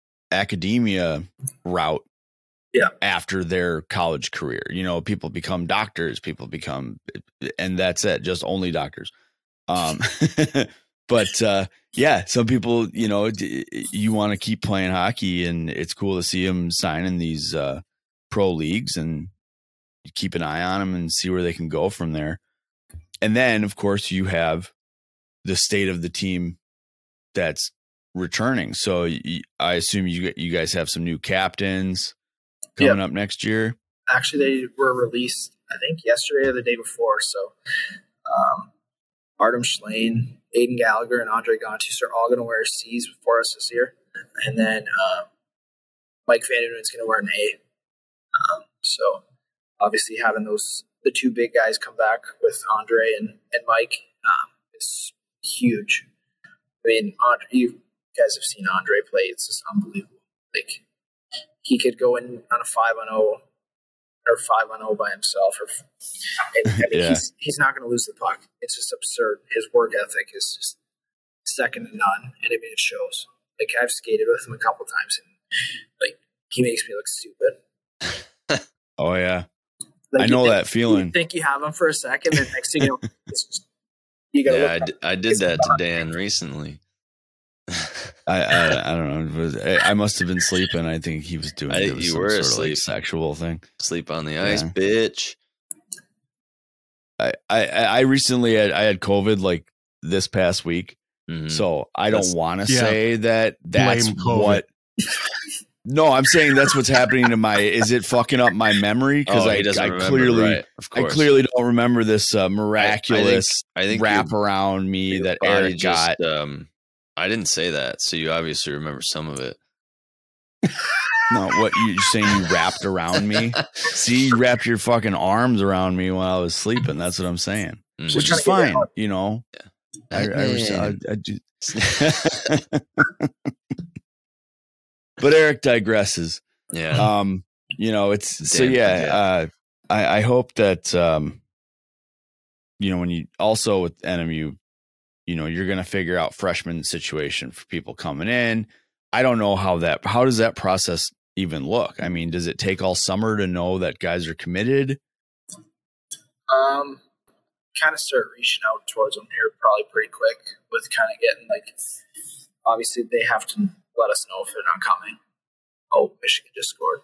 Speaker 3: academia route.
Speaker 4: Yeah.
Speaker 3: After their college career, you know, people become doctors, people become, and that's it, just only doctors. Um, but uh, yeah, some people, you know, you want to keep playing hockey, and it's cool to see them signing these uh, pro leagues, and you keep an eye on them and see where they can go from there. And then, of course, you have the state of the team that's returning. So y- I assume you you guys have some new captains coming
Speaker 4: Yep.
Speaker 3: up next year.
Speaker 4: Actually, they were released, I think, yesterday or the day before. So, um, Artem Schlane, Aiden Gallagher, and Andre Gontus are all going to wear C's for us this year. And then uh, Mike Vandernoon is going to wear an A. Um, so, obviously, having those the two big guys come back with Andre and, and Mike um, is huge. I mean, Andre, you guys have seen Andre play. It's just unbelievable. Like, he could go in on a five on zero or five on zero by himself, or and, I mean,
Speaker 3: Yeah.
Speaker 4: he's he's not going to lose the puck. It's just absurd. His work ethic is just second to none, and I mean it shows. Like I've skated with him a couple times, and like he makes me look stupid.
Speaker 3: Oh yeah,
Speaker 4: like,
Speaker 3: I know
Speaker 4: think,
Speaker 3: that feeling.
Speaker 4: You think you have him for a second, and next thing you know, it's just, you gotta.
Speaker 2: Yeah, I,
Speaker 4: look
Speaker 2: d- I did that to Dan recently.
Speaker 3: I, I I don't know. It was, I, I must have been sleeping. I think he was doing
Speaker 2: I-
Speaker 3: it was
Speaker 2: you
Speaker 3: some
Speaker 2: were
Speaker 3: sort of,
Speaker 2: asleep.
Speaker 3: like, sexual thing.
Speaker 2: Sleep on the ice,
Speaker 3: Yeah.
Speaker 2: bitch.
Speaker 3: I, I I recently had I had COVID like this past week,
Speaker 2: Mhm.
Speaker 3: so I don't
Speaker 2: That's-
Speaker 3: want to
Speaker 5: Yeah.
Speaker 3: say that that's
Speaker 5: Blame COVID.
Speaker 3: what. No, I'm saying that's what's happening to my. Is it fucking up my memory? Because
Speaker 2: Oh,
Speaker 3: I
Speaker 2: he doesn't
Speaker 3: I
Speaker 2: remember,
Speaker 3: clearly
Speaker 2: right, of
Speaker 3: I
Speaker 2: course.
Speaker 3: clearly don't remember this uh, miraculous
Speaker 2: I think
Speaker 3: wrap
Speaker 2: your-
Speaker 3: around me
Speaker 2: your
Speaker 3: that
Speaker 2: body
Speaker 3: Eric
Speaker 2: just,
Speaker 3: got.
Speaker 2: Um, I didn't say that, so you obviously remember some of it.
Speaker 3: No, what you you're saying? You wrapped around me. See, you wrapped your fucking arms around me while I was sleeping. That's what I'm saying.
Speaker 2: Mhm.
Speaker 3: Which
Speaker 4: trying
Speaker 3: is
Speaker 4: to get
Speaker 3: fine,
Speaker 4: out.
Speaker 3: you know. I, I, was- I, I do. But Eric digresses.
Speaker 2: yeah.
Speaker 3: Um, you know, it's so
Speaker 2: Damn,
Speaker 3: yeah.
Speaker 2: yeah.
Speaker 3: Uh, I I hope that um, you know, when you also with N M U, you know, you're gonna figure out freshman situation for people coming in. I don't know how that. How does that process even look? I mean, does it take all summer to know that guys are committed?
Speaker 4: Um, kind of start reaching out towards them here probably pretty quick with kind of getting like, obviously they have to let us know if they're not coming. Oh, Michigan just scored.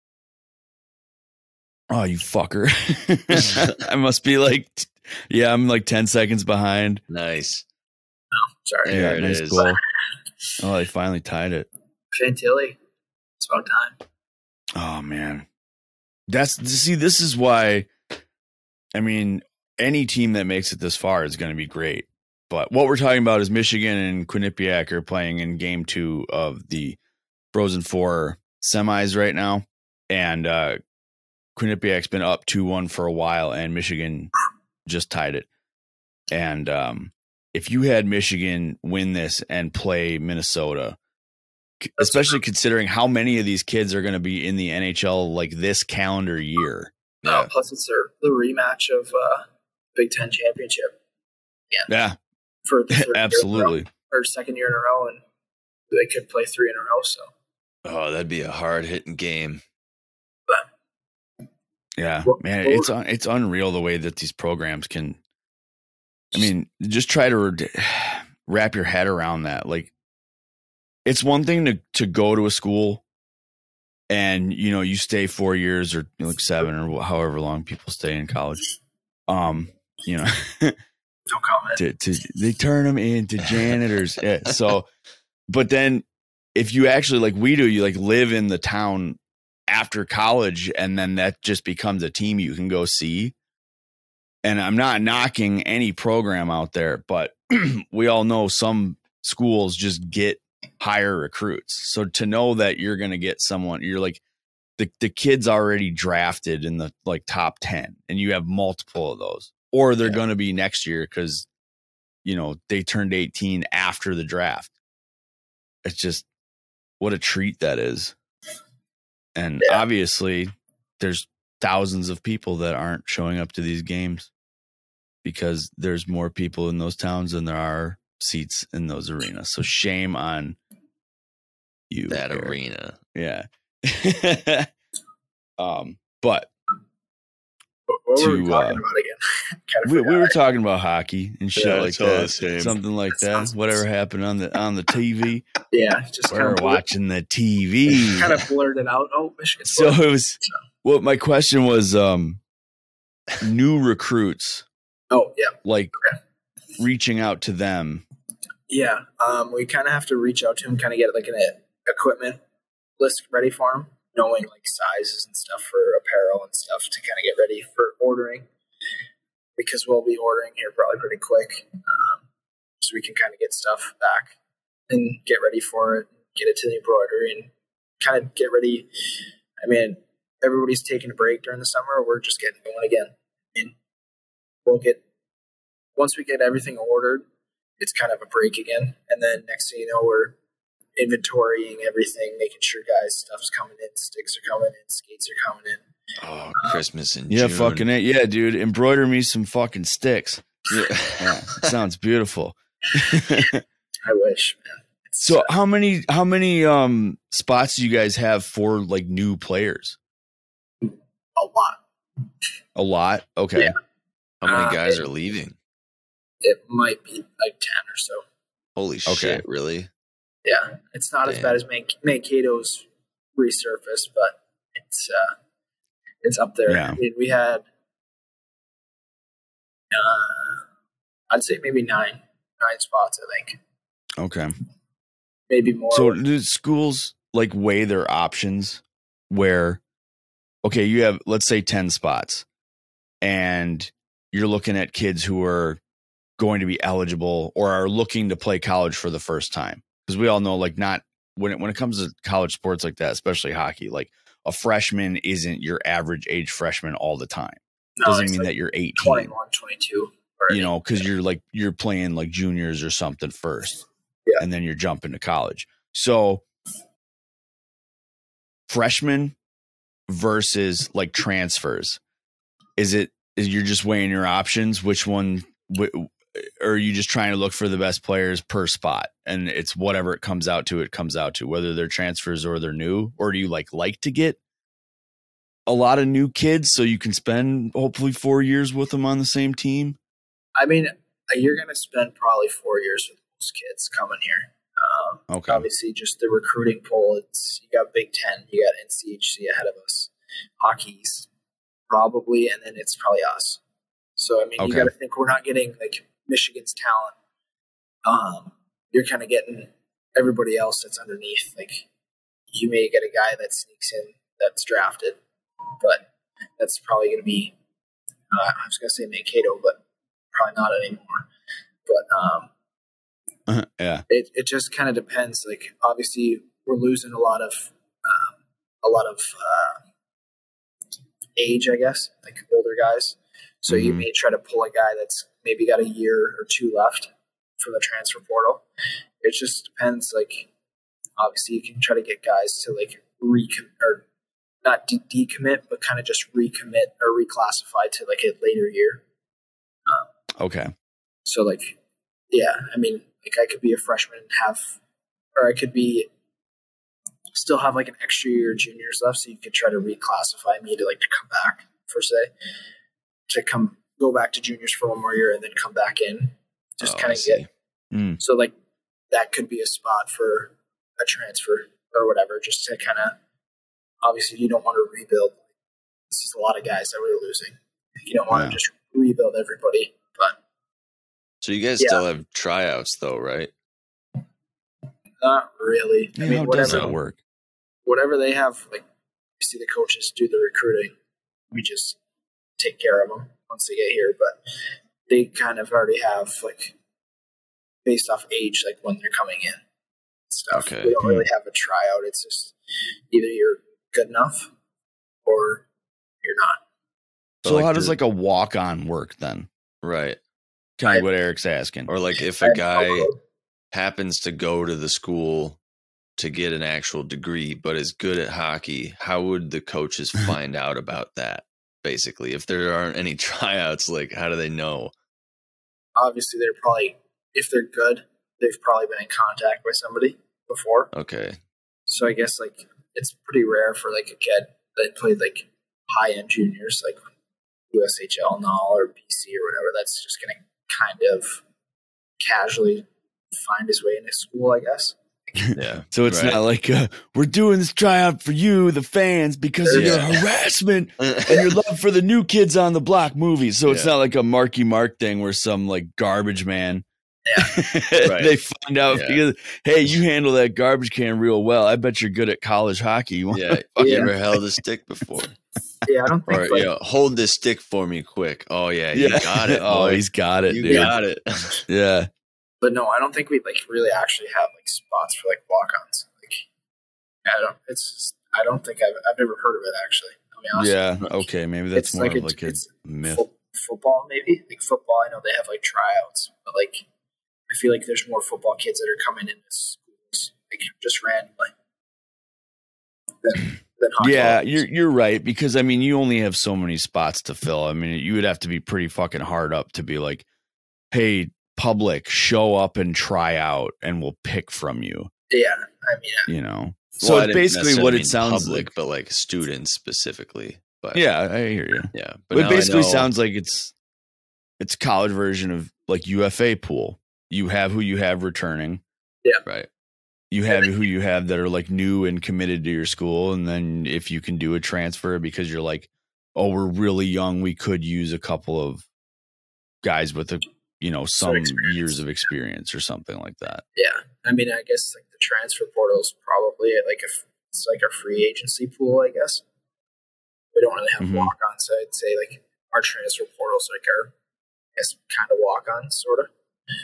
Speaker 3: Oh, you fucker! I must be like, yeah, I'm like ten seconds behind.
Speaker 2: Nice.
Speaker 4: Sorry.
Speaker 2: There
Speaker 3: yeah,
Speaker 2: it
Speaker 3: nice
Speaker 2: is.
Speaker 3: goal. Oh, they finally tied it.
Speaker 4: Fantilli. It's about time.
Speaker 3: Oh man, that's see. This is why. I mean, any team that makes it this far is going to be great. But what we're talking about is Michigan and Quinnipiac are playing in game two of the Frozen Four semis right now, and uh, Quinnipiac's been up two one for a while, and Michigan just tied it. And um, if you had Michigan win this and play Minnesota, c- especially considering how many of these kids are going to be in the N H L like this calendar year.
Speaker 2: Yeah.
Speaker 4: Uh, plus, it's their, the rematch of uh, Big Ten championship
Speaker 3: Yeah,
Speaker 4: for the third year in a row,
Speaker 3: absolutely.
Speaker 4: or second year in a row, and they could play three in a row. So,
Speaker 2: Oh, that'd be a hard hitting game.
Speaker 3: Yeah,
Speaker 4: Well-
Speaker 3: man,
Speaker 4: well-
Speaker 3: it's un- it's unreal the way that these programs can. I mean, just try to re- wrap your head around that. Like, it's one thing to to go to a school, and you know you stay four years or like seven or however long people stay in college. Um, you know,
Speaker 4: no comment.
Speaker 3: to, to they turn them into janitors. Yeah, so, but then if you actually like we do, you like live in the town after college, and then that just becomes a team you can go see. And I'm not knocking any program out there, but we all know some schools just get higher recruits. So to know that you're going to get someone, you're like the, the kid's already drafted in the like top ten, and you have multiple of those, or they're
Speaker 2: Yeah.
Speaker 3: going to be next year because, you know, they turned eighteen after the draft. It's just what a treat that is. And
Speaker 4: Yeah.
Speaker 3: obviously there's thousands of people that aren't showing up to these games because there's more people in those towns than there are seats in those arenas. So shame on you.
Speaker 2: That
Speaker 3: Eric.
Speaker 2: arena.
Speaker 3: Yeah. um, but
Speaker 4: What, what were we
Speaker 3: to,
Speaker 4: talking
Speaker 3: uh,
Speaker 4: about again? kind of
Speaker 3: we, we were talking about hockey and shit
Speaker 2: Yeah,
Speaker 3: like
Speaker 2: it's all the
Speaker 3: that.
Speaker 2: same.
Speaker 3: Something like
Speaker 4: That
Speaker 3: that.
Speaker 4: sounds-
Speaker 3: Whatever happened on the on the T V.
Speaker 4: yeah, just
Speaker 3: We're
Speaker 4: kind of
Speaker 3: watching the T V.
Speaker 4: kind of blurted out. Oh, Michigan.
Speaker 3: So
Speaker 4: scored.
Speaker 3: it was well, my question was um new recruits,
Speaker 4: oh yeah,
Speaker 3: like reaching out to them.
Speaker 4: yeah. Um, we kind of have to reach out to him, kind of get like an uh, equipment list ready for him, knowing like sizes and stuff for apparel and stuff to kind of get ready for ordering, because we'll be ordering here probably pretty quick, um, so we can kind of get stuff back and get ready for it, get it to the embroidery, and kind of get ready. I mean, everybody's taking a break during the summer. We're just getting going again. I mean, we'll get once we get everything ordered, it's kind of a break again, and then next thing you know, we're inventorying everything, making sure guys' stuff's coming in, sticks are coming in, skates are coming in.
Speaker 2: Oh, Christmas in
Speaker 3: Yeah,
Speaker 2: June.
Speaker 3: fucking it. Yeah, dude. Embroider me some fucking sticks.
Speaker 2: Yeah.
Speaker 3: Yeah, sounds beautiful.
Speaker 4: I wish, man. It's,
Speaker 3: So
Speaker 4: uh,
Speaker 3: how many how many um spots do you guys have for like new players?
Speaker 4: a lot.
Speaker 3: A lot. Okay.
Speaker 4: Yeah.
Speaker 2: How many
Speaker 4: Uh,
Speaker 2: guys
Speaker 4: it-
Speaker 2: are leaving?
Speaker 4: It might be like ten or so.
Speaker 2: Holy
Speaker 3: Okay.
Speaker 2: shit! Really?
Speaker 4: Yeah, it's not as
Speaker 2: Damn.
Speaker 4: bad as Man- Mankato's resurface, but it's uh, it's up there.
Speaker 3: Yeah.
Speaker 4: I mean, we had, uh, I'd say maybe nine nine spots. I think
Speaker 3: Okay.
Speaker 4: maybe more.
Speaker 3: So do schools like weigh their options where, okay, you have, let's say ten spots and you're looking at kids who are going to be eligible or are looking to play college for the first time. Because we all know, like, not when it, when it comes to college sports like that, especially hockey, like a freshman isn't your average age freshman all the time.
Speaker 4: no,
Speaker 3: Doesn't
Speaker 4: it's
Speaker 3: mean
Speaker 4: like
Speaker 3: that you're eighteen,
Speaker 4: twenty-one, twenty-two. Or
Speaker 3: you know, because you're like, you're playing like juniors or something first.
Speaker 4: Yeah.
Speaker 3: And then you're jumping to college. So freshmen versus like transfers, is it, is you're just weighing your options? Which one, wh- or are you just trying to look for the best players per spot? And it's whatever it comes out to, it comes out to, whether they're transfers or they're new. Or do you like like to get a lot of new kids so you can spend hopefully four years with them on the same team?
Speaker 4: I mean, you're going to spend probably four years with most kids coming here. Um,
Speaker 3: Okay.
Speaker 4: Obviously, just the recruiting pool. It's you got Big Ten, you got N C H C ahead of us, hockey's probably, and then it's probably us. So I mean,
Speaker 3: Okay.
Speaker 4: you got to think we're not getting like Michigan's talent. Um, you're kind of getting everybody else that's underneath. Like you may get a guy that sneaks in that's drafted, but that's probably going to be. Uh, I was going to say Mankato, but probably not anymore. But um,
Speaker 3: Yeah.
Speaker 4: it, it just kind of depends. Like obviously we're losing a lot of um, a lot of uh, age, I guess, like older guys. So you
Speaker 3: Mhm.
Speaker 4: may try to pull a guy that's maybe got a year or two left from the transfer portal. It just depends. Like obviously you can try to get guys to like recommit or not de- decommit, but kind of just recommit or reclassify to like a later year.
Speaker 3: Okay.
Speaker 4: So like, yeah, I mean, like I could be a freshman and have, or I could be still have like an extra year of juniors left. So you could try to reclassify me to like to come back per se, to come go back to juniors for one more year and then come back in. Just
Speaker 2: Oh,
Speaker 4: kind
Speaker 2: I
Speaker 4: of
Speaker 2: see.
Speaker 4: get,
Speaker 3: Mm.
Speaker 4: so like that could be a spot for a transfer or whatever, just to kind of, obviously you don't want to rebuild. This is a lot of guys that we're losing. You don't want
Speaker 3: Yeah.
Speaker 4: to just rebuild everybody, but
Speaker 2: So you guys
Speaker 4: Yeah.
Speaker 2: still have tryouts though, right?
Speaker 4: not really.
Speaker 3: Yeah,
Speaker 4: I mean,
Speaker 3: how does
Speaker 4: whatever,
Speaker 3: that work?
Speaker 4: whatever they have, like you see the coaches do the recruiting. We just take care of them once they get here, but they kind of already have like based off age, like when they're coming in and stuff.
Speaker 2: Okay.
Speaker 4: We don't
Speaker 3: Hmm.
Speaker 4: really have a tryout. It's just either you're good enough or you're not.
Speaker 2: But,
Speaker 3: So
Speaker 2: like,
Speaker 3: how does
Speaker 2: the-
Speaker 3: like a walk on work then?
Speaker 2: Right.
Speaker 3: Kind
Speaker 4: I-
Speaker 3: of what Eric's asking.
Speaker 2: Or like if
Speaker 4: I
Speaker 2: a
Speaker 4: have no
Speaker 2: guy
Speaker 4: clue.
Speaker 2: happens to go to the school to get an actual degree but is good at hockey, how would the coaches find out about that? Basically, if there aren't any tryouts, like how do they know?
Speaker 4: Obviously, they're probably if they're good, they've probably been in contact with somebody before.
Speaker 2: Okay.
Speaker 4: So I guess like it's pretty rare for like a kid that played like high end juniors, like U S H L, N A L, or P C or whatever. That's just gonna kind of casually find his way into school, I guess.
Speaker 2: Yeah.
Speaker 3: So it's
Speaker 2: right.
Speaker 3: not like uh, we're doing this tryout for you, the fans, because of your
Speaker 2: Yeah.
Speaker 3: harassment and your love for the New Kids on the Block movies. So it's
Speaker 2: Yeah.
Speaker 3: not like a Marky Mark thing where some like garbage man.
Speaker 4: Yeah.
Speaker 2: Right.
Speaker 3: They find out
Speaker 2: Yeah.
Speaker 3: because hey, you handle that garbage can real well. I bet you're good at college hockey. You want
Speaker 2: Yeah.
Speaker 3: fucking-
Speaker 2: You ever held a stick before?
Speaker 4: Yeah, I don't think
Speaker 2: Or
Speaker 4: like,
Speaker 2: yeah, hold this stick for me quick. Oh yeah, you got it.
Speaker 3: oh,
Speaker 2: boy.
Speaker 3: he's got it,
Speaker 2: you
Speaker 3: dude.
Speaker 2: got it.
Speaker 3: Yeah.
Speaker 4: but no, I don't think we like really actually have like spots for like walk-ons. Like, I don't. It's just, I don't think I've I've never heard of it actually. I'll be honest.
Speaker 3: Yeah. Okay. Maybe that's
Speaker 4: It's
Speaker 3: more
Speaker 4: like
Speaker 3: of
Speaker 4: a-
Speaker 3: like a
Speaker 4: it's
Speaker 3: myth.
Speaker 4: Fo- football maybe like football. I know they have like tryouts, but like I feel like there's more football kids that are coming into schools like just randomly than, than hockey.
Speaker 3: Yeah, you're you're right because I mean you only have so many spots to fill. I mean you would have to be pretty fucking hard up to be like, hey, public show up and try out and will pick from you.
Speaker 4: Yeah, I mean,
Speaker 3: You know,
Speaker 2: Well,
Speaker 3: so
Speaker 2: I
Speaker 3: it's
Speaker 2: didn't
Speaker 3: basically
Speaker 2: necessarily
Speaker 3: what it
Speaker 2: mean
Speaker 3: sounds
Speaker 2: public,
Speaker 3: like.
Speaker 2: but like students specifically. But
Speaker 3: Yeah, I hear you.
Speaker 2: yeah. But
Speaker 3: But it
Speaker 2: now I
Speaker 3: basically
Speaker 2: know-
Speaker 3: sounds like it's it's a college version of like U F A pool. You have who you have returning.
Speaker 2: right.
Speaker 3: You have who you have that are like new and committed to your school, and then if you can do a transfer because you're like, oh, we're really young, we could use a couple of guys with a you know some
Speaker 4: experience.
Speaker 3: years of experience or something like that.
Speaker 4: yeah. I mean, I guess like the transfer portal is probably like a it's like a free agency pool. I guess we don't really have
Speaker 3: Mhm.
Speaker 4: walk-ons. So I'd say like our transfer portal's like our, I guess, kind of walk-ons, sort of.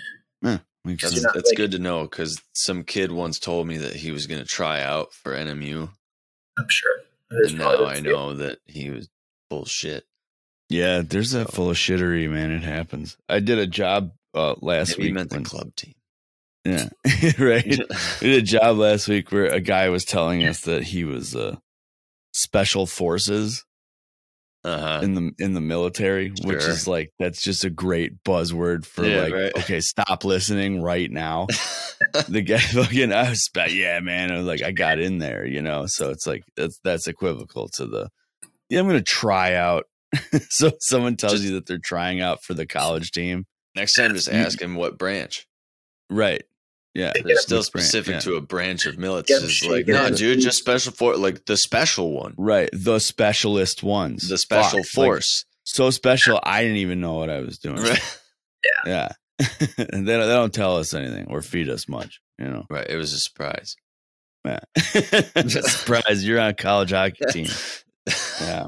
Speaker 3: Makes
Speaker 2: That's,
Speaker 3: sense.
Speaker 4: not
Speaker 2: that's
Speaker 4: like-
Speaker 2: good to know because some kid once told me that he was going to try out for N M U,
Speaker 4: I'm sure. There's
Speaker 2: and now
Speaker 4: probably a
Speaker 2: I
Speaker 4: few.
Speaker 2: know that he was bullshit.
Speaker 3: Yeah, there's that
Speaker 2: So-
Speaker 3: full of shittery, man. It happens. I did a job uh, last
Speaker 2: Maybe he
Speaker 3: week.
Speaker 2: meant the
Speaker 3: when-
Speaker 2: club team.
Speaker 3: Yeah, right. We did a job last week where a guy was telling us that he was uh, special forces
Speaker 2: Uh huh.
Speaker 3: in the in the military, which
Speaker 2: Sure.
Speaker 3: is like that's just a great buzzword for
Speaker 2: Yeah,
Speaker 3: like,
Speaker 2: right.
Speaker 3: okay, stop listening right now. The guy fucking, I was, spe- yeah, man. I was like, I got in there, you know. So it's like that's that's equivocal to the, yeah, I'm gonna try out. So someone tells
Speaker 2: Just-
Speaker 3: you that they're trying out for the college team,
Speaker 2: Next time, just
Speaker 3: You-
Speaker 2: ask him what branch.
Speaker 3: right? Yeah,
Speaker 4: Get
Speaker 2: They're
Speaker 4: him-
Speaker 2: still
Speaker 3: which branch,
Speaker 2: specific
Speaker 3: yeah.
Speaker 2: to a branch of military.
Speaker 4: Get him
Speaker 2: It's
Speaker 4: shaken
Speaker 2: like, no,
Speaker 4: in the
Speaker 2: dude,
Speaker 4: boots.
Speaker 2: just special for like the special one,
Speaker 3: Right, the specialist ones,
Speaker 2: the special
Speaker 3: Fuck, like,
Speaker 2: force.
Speaker 3: so special. I didn't even know what I was doing.
Speaker 2: Right.
Speaker 3: Yeah, and they don't, they don't tell us anything or feed us much, you know.
Speaker 2: Right. It was a surprise.
Speaker 3: Yeah. Surprise, you're on a college hockey team. Yeah.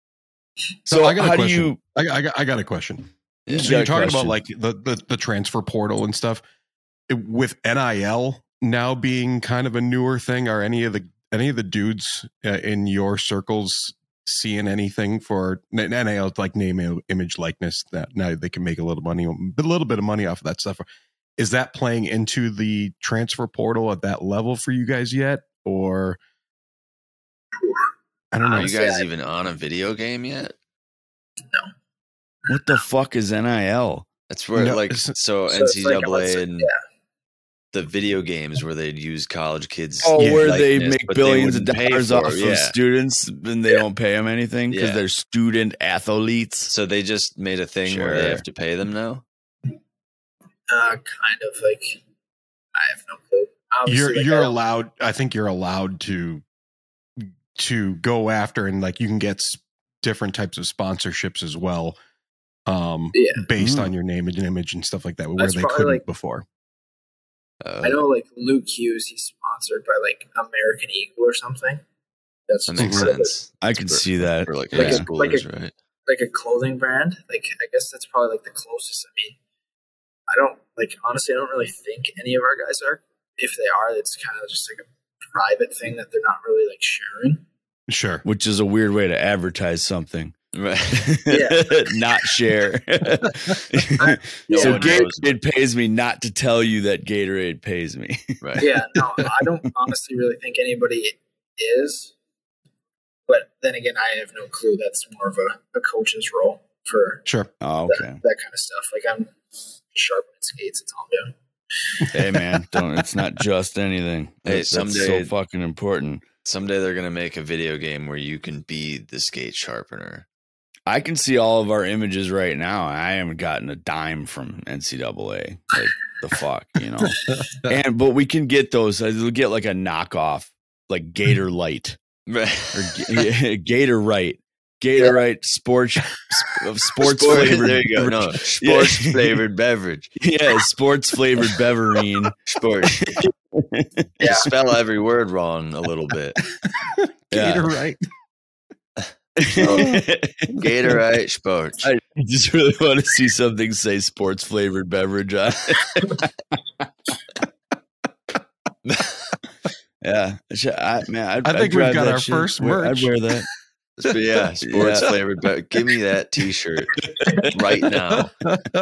Speaker 5: So,
Speaker 3: So
Speaker 5: I got
Speaker 3: how
Speaker 5: a
Speaker 3: do
Speaker 5: question.
Speaker 3: you?
Speaker 5: I, I, got, I got a question.
Speaker 2: Yeah.
Speaker 5: So
Speaker 3: got
Speaker 5: you're
Speaker 3: a
Speaker 5: talking
Speaker 3: question.
Speaker 5: about like the, the, the transfer portal and stuff. It- with N I L now being kind of a newer thing, are any of the any of the dudes uh, in your circles seeing anything for N I L, like name, image, likeness? That now they can make a little money, a little bit of money off of that stuff. Is that playing into the transfer portal at that level for you guys yet, or I don't know?
Speaker 2: Are you guys
Speaker 4: Yeah.
Speaker 2: even on a video game yet?
Speaker 3: What the fuck is N I L?
Speaker 2: That's where,
Speaker 5: No,
Speaker 2: like,
Speaker 5: it's-
Speaker 2: so,
Speaker 4: So it's like,
Speaker 2: N C double A
Speaker 4: let's say-
Speaker 2: and
Speaker 4: yeah.
Speaker 2: the video games where they'd use college kids.
Speaker 3: Oh,
Speaker 5: Yeah,
Speaker 3: where they
Speaker 2: likeness,
Speaker 3: make
Speaker 2: but they
Speaker 3: billions of
Speaker 2: wouldn't pay
Speaker 3: dollars
Speaker 2: for
Speaker 3: off
Speaker 2: it,
Speaker 3: of
Speaker 2: yeah.
Speaker 3: students and they
Speaker 4: Yeah.
Speaker 3: don't pay them anything because
Speaker 2: Yeah.
Speaker 3: they're student athletes.
Speaker 2: So they just made a thing where they
Speaker 3: Sure.
Speaker 2: have to pay them now.
Speaker 4: Uh, kind of like, I have no clue. Obviously,
Speaker 5: you're
Speaker 4: like, I
Speaker 5: you're
Speaker 4: don't-
Speaker 5: allowed. I think you're allowed to to go after, and like you can get s- different types of sponsorships as well, um,
Speaker 4: Yeah.
Speaker 5: based
Speaker 3: Mm.
Speaker 5: on your name and image and stuff like that, where
Speaker 4: That's
Speaker 5: they
Speaker 4: probably,
Speaker 5: couldn't
Speaker 4: like-
Speaker 5: before.
Speaker 2: Uh,
Speaker 4: I know like Luke Hughes, he's sponsored by like American Eagle or something. That's
Speaker 2: that
Speaker 4: just
Speaker 2: makes
Speaker 4: part of it.
Speaker 2: sense.
Speaker 3: I can
Speaker 2: For-
Speaker 3: see that.
Speaker 2: For like
Speaker 3: Yeah.
Speaker 2: high
Speaker 4: Like a- like a-
Speaker 2: schoolers, right?
Speaker 4: Like a clothing brand. Like I guess that's probably like the closest. I mean, I don't like honestly. I don't really think any of our guys are. If they are, it's kind of just like a private thing that they're not really like sharing.
Speaker 5: Sure.
Speaker 3: Which is a weird way to advertise something.
Speaker 2: Right.
Speaker 4: Yeah.
Speaker 3: Not share.
Speaker 2: No
Speaker 3: So
Speaker 2: one knows.
Speaker 3: Gatorade pays me not to tell you that Gatorade pays me.
Speaker 2: Right.
Speaker 4: Yeah, no, I don't honestly really think anybody is. But then again, I have no clue. That's more of a, a coach's role for
Speaker 5: Sure.
Speaker 3: Oh,
Speaker 4: that,
Speaker 3: okay.
Speaker 4: that kind of stuff. Like I'm sharpening skates. It's all I'm doing.
Speaker 3: Hey man, don't it's not just anything.
Speaker 2: Hey,
Speaker 3: That's
Speaker 2: someday-
Speaker 3: so fucking important.
Speaker 2: Someday they're gonna make a video game where you can be the skate sharpener.
Speaker 3: I can see all of our images right now. I haven't gotten a dime from N C double A. Like the fuck, you know. And but we can get those. uh, We'll get like a knockoff, like Gator Light
Speaker 2: Right.
Speaker 3: or Ga- Gator Right, Gator Right sports sports flavored.
Speaker 2: There you go. No,
Speaker 3: beverage.
Speaker 2: sports
Speaker 3: Yeah.
Speaker 2: flavored beverage.
Speaker 3: Yeah, sports flavored beverine.
Speaker 2: Sports.
Speaker 4: Yeah.
Speaker 2: You spell every word wrong a little bit.
Speaker 3: Yeah.
Speaker 5: Gator, right?
Speaker 2: Gatorade sports.
Speaker 3: I just really want to see something say sports flavored beverage on it. Yeah, I, man, I'd,
Speaker 5: I think
Speaker 3: I'd
Speaker 5: we've
Speaker 3: grab
Speaker 5: got
Speaker 3: that
Speaker 5: our
Speaker 3: shit.
Speaker 5: first
Speaker 3: Wear-
Speaker 5: merch.
Speaker 3: I'd wear that.
Speaker 2: But yeah, sports
Speaker 3: Yeah.
Speaker 2: flavored beverage. Give me that T-shirt right now.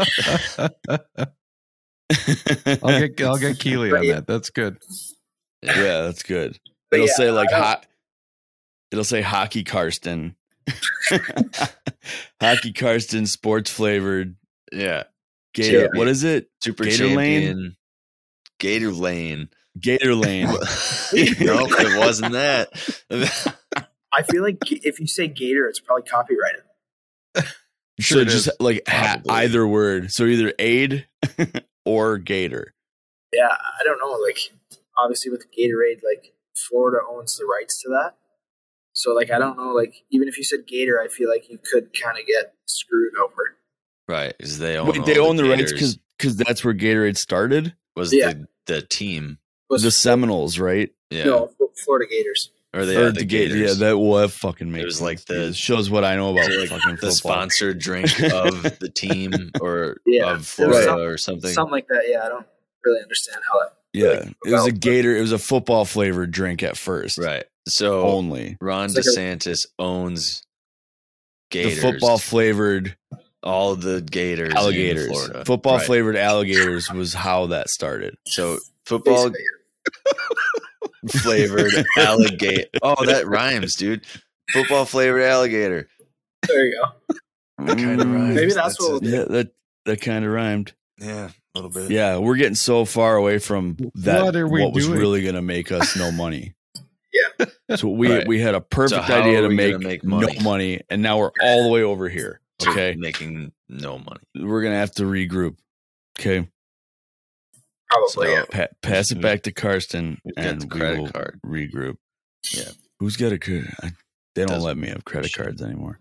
Speaker 5: I'll get I'll get Keely on that. That's good.
Speaker 3: Yeah, that's good.
Speaker 4: But
Speaker 3: It'll
Speaker 4: yeah,
Speaker 3: say like
Speaker 4: I don't-
Speaker 3: hot. It'll say hockey Karsten. Hockey Karsten sports flavored
Speaker 2: Yeah.
Speaker 3: Gator.
Speaker 2: champion.
Speaker 3: What is it?
Speaker 2: Super
Speaker 3: Gator
Speaker 2: champion.
Speaker 3: Lane?
Speaker 2: Gator Lane.
Speaker 3: Gator Lane.
Speaker 2: Nope, it wasn't that.
Speaker 4: I feel like if you say Gator, it's probably copyrighted.
Speaker 3: So
Speaker 5: Sure it
Speaker 3: just
Speaker 5: is.
Speaker 3: like ha-
Speaker 2: Probably.
Speaker 3: either word. So either aid or Gator.
Speaker 4: Yeah, I don't know. Like, obviously with Gatorade, like Florida owns the rights to that. So like, I don't know. Like, even if you said Gator, I feel like you could kind of get screwed over.
Speaker 2: Right, because they own.
Speaker 3: Wait,
Speaker 2: all
Speaker 3: they own the, rights
Speaker 2: Gators.
Speaker 3: because that's where Gatorade started.
Speaker 2: Was
Speaker 4: Yeah.
Speaker 2: the the team?
Speaker 4: Was
Speaker 3: The Seminoles, right?
Speaker 2: Yeah,
Speaker 4: no Florida Gators?
Speaker 2: or they
Speaker 3: Or
Speaker 2: had the
Speaker 3: Ga-
Speaker 2: Gators.
Speaker 3: Yeah, that well, that fucking makes
Speaker 2: It was
Speaker 3: sense,
Speaker 2: like the-
Speaker 3: dude. It shows what I know about
Speaker 2: like
Speaker 3: fucking
Speaker 2: the
Speaker 3: football.
Speaker 2: sponsored drink of the team or
Speaker 4: Yeah,
Speaker 2: of Florida
Speaker 4: some-
Speaker 2: or something.
Speaker 4: Something like that. Yeah, I don't really understand how that.
Speaker 3: Yeah,
Speaker 4: like,
Speaker 3: it was a
Speaker 4: well,
Speaker 3: Gator. It was a football flavored drink at first,
Speaker 2: Right. So
Speaker 3: only
Speaker 2: Ron
Speaker 4: It's like a-
Speaker 2: DeSantis owns Gators.
Speaker 3: the football flavored
Speaker 2: all the Gators,
Speaker 3: alligators.
Speaker 2: in Florida.
Speaker 3: Football
Speaker 2: Right.
Speaker 3: flavored alligators was how that started.
Speaker 2: So football
Speaker 4: Basically.
Speaker 2: flavored alligator. Oh, that rhymes, dude. Football flavored alligator.
Speaker 4: There you go.
Speaker 2: That kind of
Speaker 3: Mm,
Speaker 2: rhymes.
Speaker 4: Maybe that's what we'll do.
Speaker 3: Yeah, that that kind of rhymed.
Speaker 2: Yeah, a little bit.
Speaker 3: Yeah, we're getting so far away from that.
Speaker 5: What are we
Speaker 3: was
Speaker 5: doing?
Speaker 3: really going to make us no money.
Speaker 4: Yeah.
Speaker 3: So we
Speaker 2: Right.
Speaker 3: we had a perfect
Speaker 2: So how
Speaker 3: idea
Speaker 2: are
Speaker 3: to
Speaker 2: we
Speaker 3: make,
Speaker 2: gonna make
Speaker 3: no
Speaker 2: money?
Speaker 3: money, and now we're all the way over here.
Speaker 2: To
Speaker 3: Okay,
Speaker 2: making no money.
Speaker 3: we're gonna have to regroup. Okay,
Speaker 4: Probably.
Speaker 2: So
Speaker 4: yeah.
Speaker 3: pa- pass it back to Karsten,
Speaker 2: We've got
Speaker 3: and
Speaker 2: the
Speaker 3: we
Speaker 2: credit
Speaker 3: will
Speaker 2: card.
Speaker 3: regroup.
Speaker 2: Yeah.
Speaker 3: Who's got a credit? I- They don't
Speaker 2: Doesn't-
Speaker 3: let me have credit
Speaker 2: Shit.
Speaker 3: cards anymore.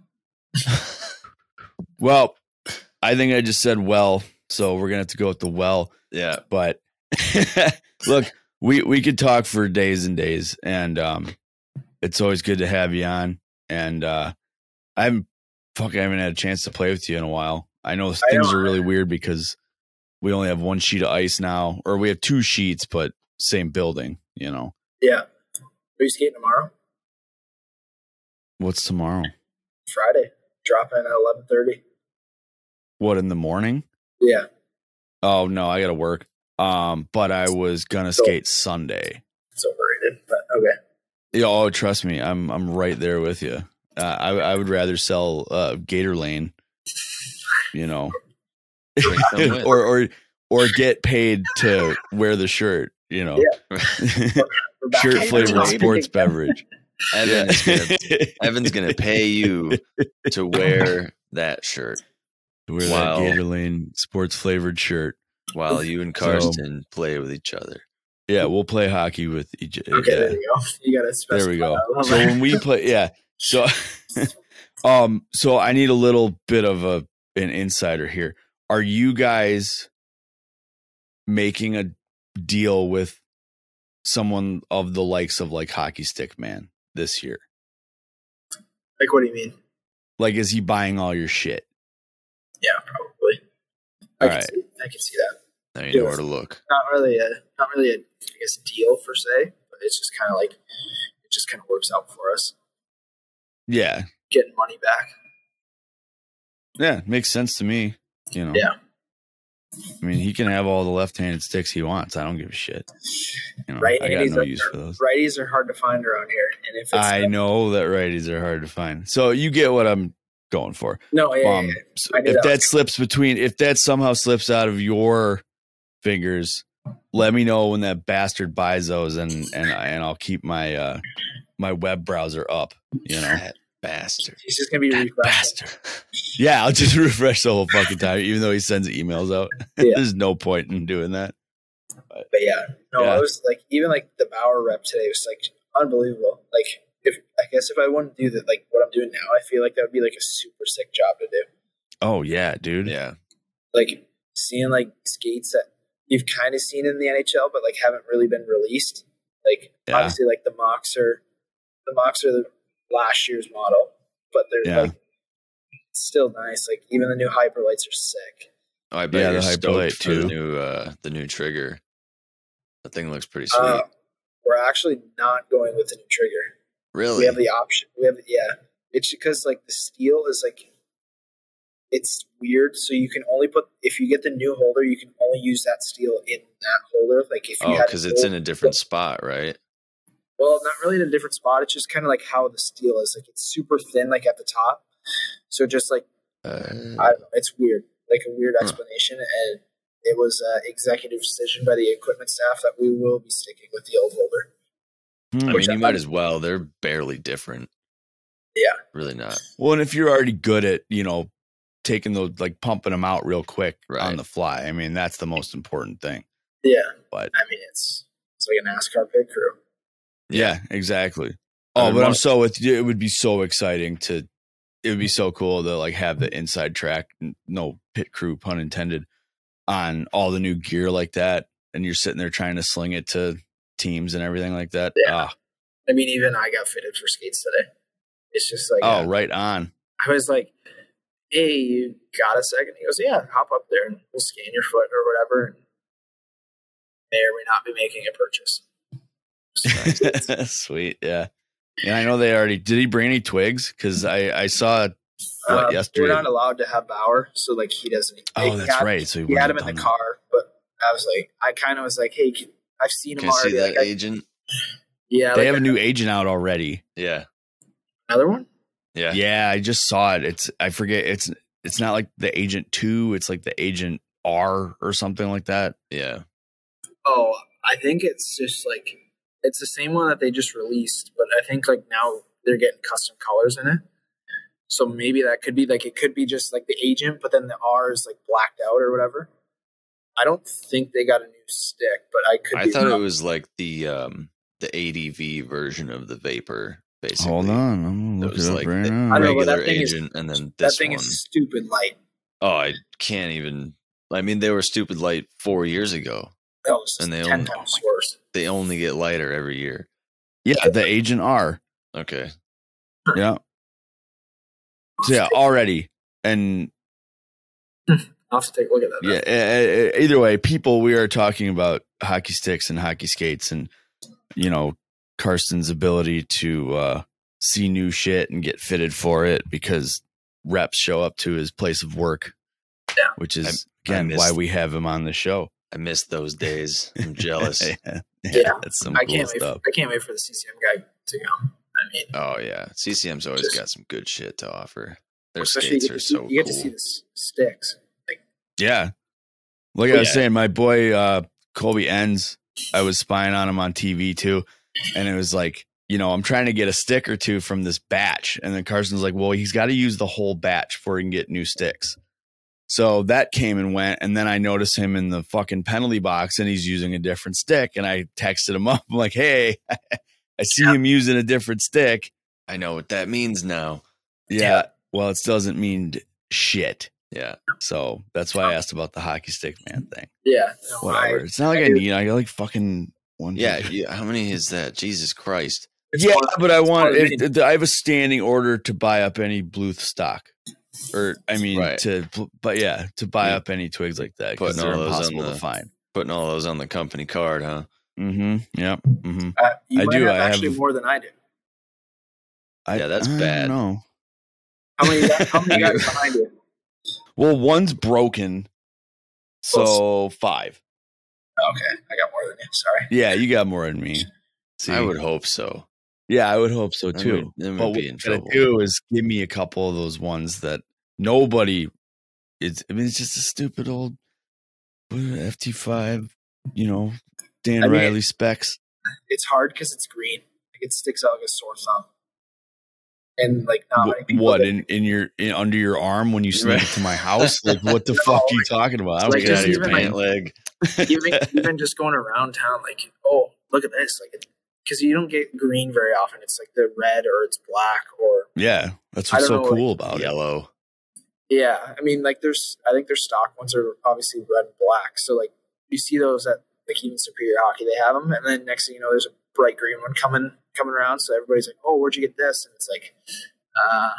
Speaker 3: Well, I think I just said well, so we're gonna have to go with the well.
Speaker 2: Yeah.
Speaker 3: But look, we we could talk for days and days, and um, it's always good to have you on. And uh, I haven't fuck, I haven't had a chance to play with you in a while. I know
Speaker 4: I
Speaker 3: things
Speaker 4: know.
Speaker 3: are really weird because we only have one sheet of ice now, or we have two sheets, but same building. You know,
Speaker 4: Yeah. Are you skating tomorrow?
Speaker 3: what's tomorrow?
Speaker 4: Friday. Drop in at eleven thirty.
Speaker 3: What, in the morning?
Speaker 4: Yeah.
Speaker 3: Oh no, I gotta work. Um, but I was gonna
Speaker 4: So-
Speaker 3: skate Sunday.
Speaker 4: It's overrated, but okay.
Speaker 3: Yeah, oh, trust me, I'm I'm right there with you. Uh, I I would rather sell uh, Gator Lane, you know,
Speaker 2: Bring some with.
Speaker 3: or or or get paid to wear the shirt, you know,
Speaker 4: We're back
Speaker 3: shirt
Speaker 4: in
Speaker 3: flavored
Speaker 4: topic
Speaker 3: sports
Speaker 4: again.
Speaker 3: beverage.
Speaker 2: Evan is
Speaker 3: Yeah.
Speaker 2: gonna, Evan's gonna pay you to wear that shirt
Speaker 3: Wear
Speaker 2: Wow.
Speaker 3: that Gator Lane sports flavored shirt.
Speaker 2: while you and
Speaker 3: So-
Speaker 2: Karsten play with each other.
Speaker 3: Yeah, we'll play hockey with each.
Speaker 4: Okay,
Speaker 3: yeah.
Speaker 4: there you go. You gotta specify.
Speaker 3: There we go.
Speaker 4: that.
Speaker 3: So when we play, yeah. So, um, so I need a little bit of a an insider here. Are you guys making a deal with someone of the likes of like Hockey Stick Man this year?
Speaker 4: Like, what do you mean?
Speaker 3: Like, is he buying all your shit?
Speaker 4: Yeah, probably. I
Speaker 3: All
Speaker 4: can
Speaker 3: right.
Speaker 4: see, I can see that.
Speaker 2: Now you know
Speaker 4: Yeah.
Speaker 2: where to look.
Speaker 4: Not really a, not really a, I guess, deal per se, but it's just kind of like, it just kind of works out for us,
Speaker 3: Yeah,
Speaker 4: getting money back.
Speaker 3: yeah, makes sense to me. You know.
Speaker 4: Yeah.
Speaker 3: I mean, he can have all the left-handed sticks he wants. I don't give a shit. You know,
Speaker 4: Right,
Speaker 3: I got
Speaker 4: handies
Speaker 3: no
Speaker 4: are-
Speaker 3: use for those.
Speaker 4: Righties are hard to find around here, and if it's
Speaker 3: I
Speaker 4: like-
Speaker 3: know that righties are hard to find. So you get what I'm going for.
Speaker 4: no, yeah, yeah,
Speaker 3: Um,
Speaker 4: yeah.
Speaker 3: so
Speaker 4: I knew
Speaker 3: if
Speaker 4: that
Speaker 3: that
Speaker 4: was-
Speaker 3: slips between, if that somehow slips out of your fingers, let me know when that bastard buys those, and and I- and I'll keep my uh my web browser up. You know,
Speaker 2: That bastard.
Speaker 4: he's just gonna be
Speaker 3: that
Speaker 4: refreshed.
Speaker 3: bastard. Yeah, I'll just refresh the whole fucking time, even though he sends emails out.
Speaker 4: Yeah.
Speaker 3: There's no point in doing that.
Speaker 4: But yeah, no,
Speaker 3: Yeah.
Speaker 4: I was like, even like the Bauer rep today was like unbelievable. Like, if I guess if I wouldn't do that, like what I'm doing now, I feel like that would be like a super sick job to do.
Speaker 3: Oh yeah, dude.
Speaker 2: Yeah.
Speaker 4: Like seeing like skates that you've kind of seen in the N H L, but like haven't really been released. Like
Speaker 3: Yeah.
Speaker 4: obviously, like the Mocs are the Mocs are the last year's model, but they're
Speaker 3: Yeah.
Speaker 4: like still nice. Like even the new Hyperlights are sick.
Speaker 2: Oh, I bet
Speaker 3: Yeah,
Speaker 2: you're
Speaker 3: the
Speaker 2: stoked
Speaker 3: Hyperlight
Speaker 2: for the
Speaker 3: too.
Speaker 2: new uh the new trigger. That thing looks pretty sweet.
Speaker 4: Uh, we're actually not going with the new trigger.
Speaker 2: really?
Speaker 4: We have the option. We have yeah. It's because like the steel is like it's weird. So you can only put if you get the new holder, you can only use that steel in that holder. Like if you
Speaker 2: oh,
Speaker 4: had
Speaker 2: because
Speaker 4: an
Speaker 2: it's
Speaker 4: old-
Speaker 2: in a different spot, right?
Speaker 4: Well, not really in a different spot. It's just kind of like how the steel is. Like it's super thin, like at the top. So just like
Speaker 2: Uh,
Speaker 4: I don't know, it's weird. like a weird explanation, and it was an executive decision by the equipment staff that we will be sticking with the old holder.
Speaker 3: Hmm.
Speaker 2: I
Speaker 4: Which
Speaker 2: mean,
Speaker 4: I
Speaker 2: you might
Speaker 4: thought-
Speaker 2: as well. They're barely different.
Speaker 4: Yeah.
Speaker 2: Really not.
Speaker 3: Well, and if you're already good at, you know, taking those, like pumping them out real quick
Speaker 2: Right.
Speaker 3: on the fly, I mean, that's the most important thing.
Speaker 4: Yeah,
Speaker 3: But
Speaker 4: I mean, it's it's like a NASCAR pit crew.
Speaker 3: yeah, exactly.
Speaker 2: I
Speaker 3: Oh,
Speaker 2: mean,
Speaker 3: but I'm
Speaker 2: my-
Speaker 3: so with you. It would be so exciting to, it would be so cool to like have the inside track, n- no pit crew, pun intended, on all the new gear like that. And you're sitting there trying to sling it to teams and everything like that.
Speaker 4: Yeah.
Speaker 3: Ah,
Speaker 4: I mean, even I got fitted for skates today. It's just like,
Speaker 3: oh, right on.
Speaker 4: I was like, hey, you got a second? He goes, yeah, hop up there and we'll scan your foot or whatever. And may or may not be making a purchase.
Speaker 3: Sweet. Yeah. And I know they already, did he bring any twigs? Cause I, I saw, what,
Speaker 4: Um,
Speaker 3: yesterday?
Speaker 4: We're not allowed to have Bauer, so like he doesn't.
Speaker 3: Oh,
Speaker 4: he
Speaker 3: that's
Speaker 4: had,
Speaker 3: right. So
Speaker 4: He had him
Speaker 3: wouldn't
Speaker 4: in the
Speaker 3: have done
Speaker 4: car, but I was like, I kind of was like, hey, can, I've seen him
Speaker 2: Can I see
Speaker 4: already.
Speaker 2: that
Speaker 4: Like, I-
Speaker 2: agent?
Speaker 4: yeah,
Speaker 3: that. They
Speaker 4: like
Speaker 3: have a new agent out already.
Speaker 2: Yeah.
Speaker 4: another one.
Speaker 2: Yeah.
Speaker 3: Yeah. I just saw it. It's, I forget. It's, it's not like the agent two. It's like the agent R or something like that.
Speaker 2: Yeah.
Speaker 4: Oh, I think it's just like it's the same one that they just released, but I think like now they're getting custom colors in it. So maybe that could be like it could be just like the agent, but then the R is like blacked out or whatever. I don't think they got a new stick, but I could.
Speaker 2: I
Speaker 4: be
Speaker 2: thought it
Speaker 4: wrong.
Speaker 2: was like the um the A D V version of the Vapor, basically.
Speaker 3: Hold on. I'm
Speaker 2: It
Speaker 3: gonna look
Speaker 2: was
Speaker 3: it up
Speaker 2: like
Speaker 3: right
Speaker 2: the
Speaker 3: now.
Speaker 4: I know, but that
Speaker 2: regular
Speaker 4: thing is-
Speaker 2: agent, and then
Speaker 4: that
Speaker 2: this
Speaker 4: thing
Speaker 2: one.
Speaker 4: is stupid light.
Speaker 2: Oh, I can't even. I mean, they were stupid light four years ago.
Speaker 4: No, it's
Speaker 2: And they
Speaker 4: ten
Speaker 2: own-
Speaker 4: times worse.
Speaker 2: They only get lighter every year.
Speaker 3: Yeah. The agent R.
Speaker 2: Okay.
Speaker 3: Yeah. So yeah, already. And
Speaker 4: I'll have to take a look at that.
Speaker 3: yeah, e- e- either way, people, we are talking about hockey sticks and hockey skates and, you know, Karsten's ability to uh, see new shit and get fitted for it because reps show up to his place of work,
Speaker 4: Yeah.
Speaker 3: which
Speaker 2: I-
Speaker 3: is,
Speaker 2: I
Speaker 3: again,
Speaker 2: missed-
Speaker 3: why we have him on the show.
Speaker 2: I missed those days. I'm jealous.
Speaker 3: yeah, yeah,
Speaker 4: Yeah.
Speaker 3: that's some
Speaker 4: I
Speaker 3: cool
Speaker 4: can't wait.
Speaker 3: stuff.
Speaker 4: For, I can't wait for the C C M guy to come. I mean,
Speaker 2: Oh yeah, C C M's always
Speaker 4: Just-
Speaker 2: got some good shit to offer. Their
Speaker 4: especially you
Speaker 2: skates
Speaker 4: get,
Speaker 2: are
Speaker 4: to see,
Speaker 2: so
Speaker 4: you get
Speaker 2: cool.
Speaker 4: to see the s- sticks.
Speaker 3: Yeah. Like
Speaker 4: Oh,
Speaker 3: I was
Speaker 2: yeah.
Speaker 3: saying, my boy uh Colby Enns, I was spying on him on T V too. And it was like, you know, I'm trying to get a stick or two from this batch. And then Carson's like, well, he's got to use the whole batch before he can get new sticks. So that came and went. And then I noticed him in the fucking penalty box and he's using a different stick. And I texted him up. I'm like, hey, I see him using a different stick.
Speaker 2: I know what that means now.
Speaker 3: Yeah.
Speaker 4: Yeah.
Speaker 3: Well, it doesn't mean shit.
Speaker 2: Yeah.
Speaker 3: So that's why I asked about the hockey stick man thing.
Speaker 4: Yeah, no,
Speaker 3: Whatever.
Speaker 4: I,
Speaker 3: It's not like I need. I got like fucking one.
Speaker 2: Yeah. You, how many is that? Jesus Christ.
Speaker 4: it's
Speaker 3: Yeah,
Speaker 4: fun-
Speaker 3: but I
Speaker 4: it's
Speaker 3: want.
Speaker 4: fun
Speaker 3: It,
Speaker 4: to me.
Speaker 3: it- I have a standing order to buy up any Bluth stock, or I mean,
Speaker 2: Right.
Speaker 3: to but yeah, to buy
Speaker 2: Yeah.
Speaker 3: up any twigs like that because
Speaker 2: Putting
Speaker 3: they're
Speaker 2: all those on
Speaker 3: impossible to
Speaker 2: the-
Speaker 3: find.
Speaker 2: Putting all those on the company card, huh?
Speaker 3: Mm-hmm. Yep. Mm-hmm.
Speaker 4: Uh, you
Speaker 3: I
Speaker 4: might
Speaker 3: do,
Speaker 4: have
Speaker 3: I have-
Speaker 4: actually more than I do.
Speaker 3: I,
Speaker 2: Yeah, that's
Speaker 3: I don't
Speaker 2: bad.
Speaker 3: know.
Speaker 4: How many? How many guys behind you?
Speaker 3: Well, one's broken, so five.
Speaker 4: Okay, I got more than you. Sorry.
Speaker 3: Yeah, you got more than me. See,
Speaker 2: I would hope so.
Speaker 3: Yeah, I would hope so
Speaker 2: Then
Speaker 3: too.
Speaker 2: we'd- Then
Speaker 3: But
Speaker 2: we'd
Speaker 3: what
Speaker 2: be in
Speaker 3: you gotta
Speaker 2: trouble.
Speaker 3: do is give me a couple of those ones that nobody. It's. I mean, it's just a stupid old F T five. You know, Dan
Speaker 4: I mean-
Speaker 3: Riley specs.
Speaker 4: It's hard because it's green. Like it sticks out like a sore thumb. And like not many
Speaker 3: Wh-
Speaker 4: people.
Speaker 3: what
Speaker 4: that-
Speaker 3: in, in your in, under your arm when you sneak
Speaker 2: Right.
Speaker 3: it to my house? Like, what the
Speaker 4: No,
Speaker 3: fuck are you
Speaker 4: like-
Speaker 3: talking about? I don't
Speaker 4: like,
Speaker 2: Get out
Speaker 3: care.
Speaker 2: of your
Speaker 4: even like-
Speaker 2: pant leg.
Speaker 4: even even just going around town, like oh look at this, like because you don't get green very often. It's like the red or it's black or
Speaker 3: Yeah, that's
Speaker 4: I
Speaker 3: what's
Speaker 4: don't
Speaker 3: so
Speaker 4: know,
Speaker 3: cool about it.
Speaker 2: Yellow.
Speaker 4: yeah. I mean like there's I think their stock ones are obviously red and black. So like you see those at like even Superior Hockey, they have them, and then next thing you know, there's a bright green one coming coming around. So everybody's like, oh, where'd you get this? And it's like, uh,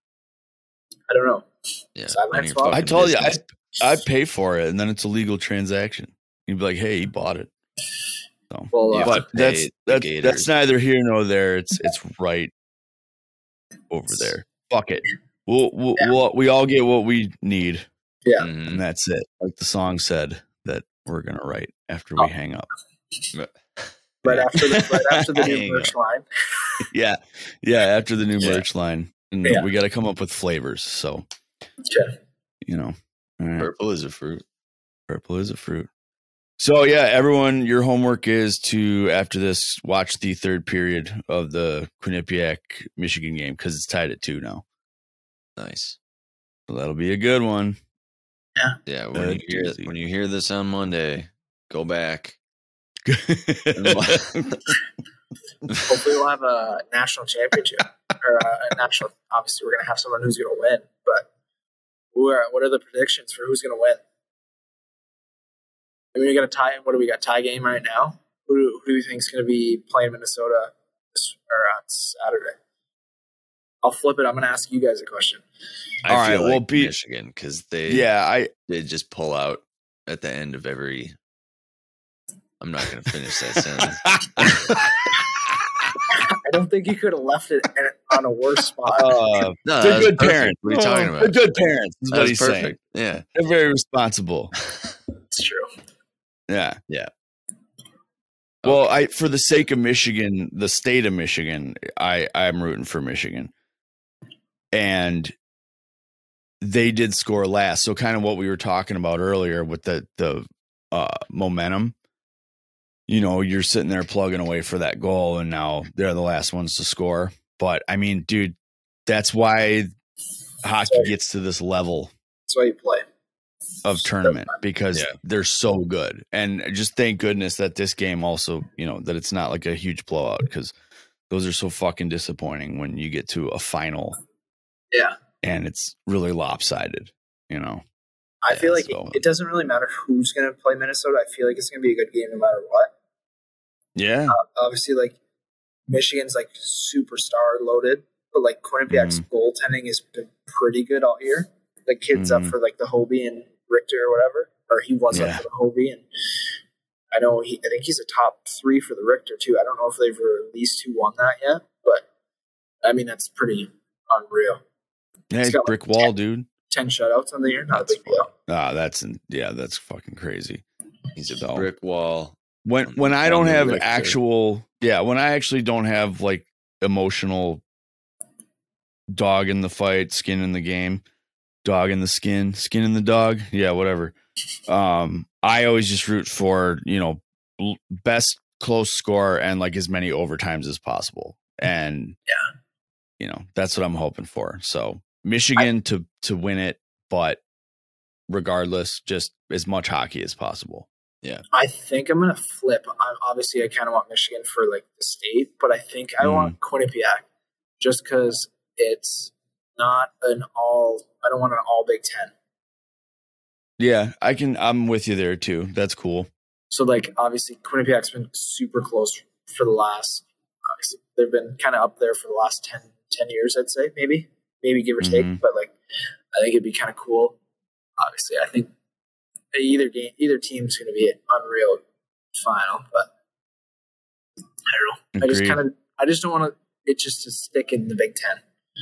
Speaker 4: I don't know.
Speaker 2: Yeah.
Speaker 4: Sideline
Speaker 2: on your
Speaker 4: swap.
Speaker 3: I
Speaker 2: fucking
Speaker 3: told you, I
Speaker 2: business.
Speaker 3: I pay for it, and then it's a legal transaction. You'd be like, hey, he bought it. So,
Speaker 4: Well,
Speaker 2: You
Speaker 4: uh,
Speaker 2: have to
Speaker 3: but that's
Speaker 2: pay the
Speaker 3: that's
Speaker 2: Gators.
Speaker 3: that's neither here nor there. It's it's right over there. Fuck it. We'll, we'll,
Speaker 4: Yeah.
Speaker 3: we'll we all get what we need,
Speaker 4: yeah.
Speaker 2: Mhm.
Speaker 3: and that's it. Like the song said that we're gonna write after
Speaker 4: Oh.
Speaker 3: we hang up.
Speaker 4: Right after the right after the
Speaker 2: Hang
Speaker 4: new merch line.
Speaker 3: Yeah, yeah. After the new
Speaker 2: Yeah.
Speaker 3: merch line, and
Speaker 4: Yeah.
Speaker 3: we got to come up with flavors. So
Speaker 4: Okay.
Speaker 3: you know, All right.
Speaker 2: Purple is a fruit.
Speaker 3: Purple is a fruit. So yeah, everyone, your homework is to, after this, watch the third period of the Quinnipiac Michigan game because it's tied at two now.
Speaker 2: Nice.
Speaker 3: So that'll be a good one.
Speaker 2: Yeah, when
Speaker 3: Uh,
Speaker 2: you hear
Speaker 3: doozy.
Speaker 2: when you hear this on Monday, go back.
Speaker 4: Hopefully, we'll have a national championship or a national. Obviously, we're going to have someone who's going to win. But who are, what are the predictions for who's going to win? I mean, we got a tie. What do we got? Tie game right now. Who do, who do you think is going to be playing Minnesota this, or on Saturday? I'll flip it. I'm going to ask you guys a question.
Speaker 2: I
Speaker 3: All
Speaker 2: feel
Speaker 3: right,
Speaker 2: like
Speaker 3: well, be-
Speaker 2: Michigan because they
Speaker 3: Yeah, I
Speaker 2: they just pull out at the end of every. I'm not going to finish that sentence.
Speaker 4: I don't think you could have left it in- on a worse spot.
Speaker 3: uh,
Speaker 2: No,
Speaker 3: they're
Speaker 2: that's
Speaker 3: good
Speaker 2: perfect.
Speaker 3: parents.
Speaker 2: What are you talking
Speaker 3: Oh,
Speaker 2: about?
Speaker 3: They're good parents. Is what
Speaker 2: That's
Speaker 3: he's
Speaker 2: perfect.
Speaker 3: saying.
Speaker 2: Yeah.
Speaker 3: They're very responsible.
Speaker 4: It's true.
Speaker 3: Yeah.
Speaker 2: Yeah.
Speaker 3: Well,
Speaker 2: Okay.
Speaker 3: I for the sake of Michigan, the state of Michigan, I I'm rooting for Michigan, and they did score last. So kind of what we were talking about earlier with the the uh, momentum. You know, you're sitting there plugging away for that goal, and now they're the last ones to score. But I mean, dude, that's why hockey
Speaker 4: Sorry.
Speaker 3: gets to this level
Speaker 4: That's why you play.
Speaker 3: of tournament because
Speaker 2: Yeah.
Speaker 3: they're so good. And just thank goodness that this game also, you know, that it's not like a huge blowout because those are so fucking disappointing when you get to a final
Speaker 4: Yeah.
Speaker 3: and it's really lopsided, you know.
Speaker 4: I feel
Speaker 3: Yeah,
Speaker 4: like
Speaker 3: so-
Speaker 4: it, it doesn't really matter who's going to play Minnesota. I feel like it's going to be a good game no matter what.
Speaker 3: Yeah.
Speaker 4: Obviously, like Michigan's like superstar loaded, but like Quinnipiac's
Speaker 3: Mm-hmm.
Speaker 4: goaltending has been pretty good all year. The kid's
Speaker 3: Mhm.
Speaker 4: up for like the Hobie and Richter or whatever, or he was
Speaker 3: Yeah.
Speaker 4: up for the Hobie, and I know he. I think he's a top three for the Richter too. I don't know if they've released who won that yet, but I mean that's pretty unreal.
Speaker 3: Yeah,
Speaker 4: It's got, like,
Speaker 3: brick wall, dude.
Speaker 4: Ten shutouts on the year, not
Speaker 2: That's
Speaker 4: a big deal.
Speaker 3: Ah, that's yeah, that's fucking crazy.
Speaker 2: He's a
Speaker 3: So-
Speaker 2: brick wall.
Speaker 3: When
Speaker 2: on-
Speaker 3: when I
Speaker 2: on
Speaker 3: don't
Speaker 2: the
Speaker 3: have
Speaker 2: Richter.
Speaker 3: actual yeah, when I actually don't have like emotional dog in the fight, skin in the game, dog in the skin, skin in the dog, yeah, whatever. Um, I always just root for, you know, l- best close score and like as many overtimes as possible. And
Speaker 4: Yeah.
Speaker 3: you know, that's what I'm hoping for. So Michigan to to win it, but regardless, just as much hockey as possible.
Speaker 4: I think I'm gonna flip. I'm, obviously, I kind of want Michigan for like the state, but I think I
Speaker 3: Mm.
Speaker 4: want Quinnipiac just because it's not an all. I don't want an all Big Ten.
Speaker 3: Yeah, I can. I'm with you there too. That's cool.
Speaker 4: So like obviously Quinnipiac's been super close for the last. Obviously, they've been kind of up there for the last ten, ten years. I'd say maybe, maybe give or
Speaker 3: Mhm.
Speaker 4: take. But like, I think it'd be kind of cool. Obviously, I think either game, either team's going to be an unreal final. But I don't know. I just
Speaker 3: Agreed.
Speaker 4: kind of, I just don't want to, it just to stick in the Big Ten.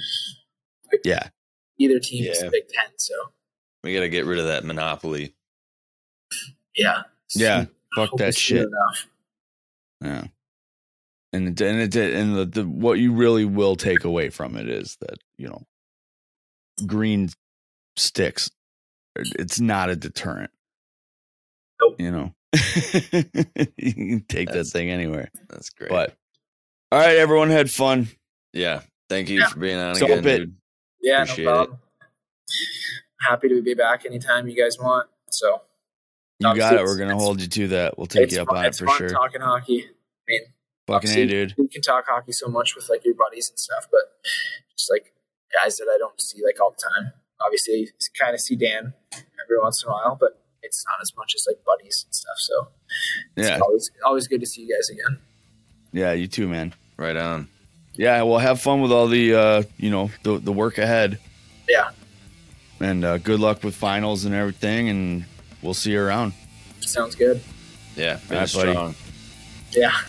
Speaker 3: Yeah,
Speaker 4: Either team is
Speaker 2: Yeah.
Speaker 4: the Big Ten, so
Speaker 2: We got to get rid of that monopoly.
Speaker 4: yeah,
Speaker 3: yeah. Fuck
Speaker 4: Hope
Speaker 3: that
Speaker 4: it's
Speaker 3: shit.
Speaker 4: soon enough.
Speaker 3: Yeah. And it, and it, and the, the what you really will take away from it is that, you know, green sticks. It's not a deterrent.
Speaker 4: Nope.
Speaker 3: You know, you can take
Speaker 2: That's-
Speaker 3: that thing anywhere.
Speaker 2: That's great.
Speaker 3: But all right, everyone had fun.
Speaker 2: yeah, thank you
Speaker 4: Yeah.
Speaker 2: for being on
Speaker 3: So
Speaker 2: again,
Speaker 3: bit-
Speaker 2: dude.
Speaker 4: Yeah,
Speaker 2: Appreciate
Speaker 4: no problem. Happy to be back anytime you guys want. So
Speaker 3: You got
Speaker 4: Obviously,
Speaker 3: it. We're gonna
Speaker 4: it's-
Speaker 3: hold you to that. We'll take
Speaker 4: it's
Speaker 3: you up
Speaker 4: fun,
Speaker 3: on it
Speaker 4: it's
Speaker 3: for
Speaker 4: fun
Speaker 3: sure.
Speaker 4: talking hockey. I mean,
Speaker 3: Fucking
Speaker 4: obviously,
Speaker 3: A, dude.
Speaker 4: you can talk hockey so much with like your buddies and stuff, but just like guys that I don't see like all the time. Obviously, you kind of see Dan every once in a while, but it's not as much as like buddies and stuff. So it's
Speaker 3: Yeah,
Speaker 4: always always good to see you guys again.
Speaker 3: yeah. You too, man.
Speaker 2: Right on.
Speaker 3: Yeah, well, have fun with all the, uh, you know, the the work ahead,
Speaker 4: Yeah,
Speaker 3: and uh, good luck with finals and everything. And we'll see you around.
Speaker 4: sounds good.
Speaker 2: Yeah,
Speaker 3: All
Speaker 2: finish
Speaker 3: right, buddy.
Speaker 2: strong.
Speaker 4: Yeah.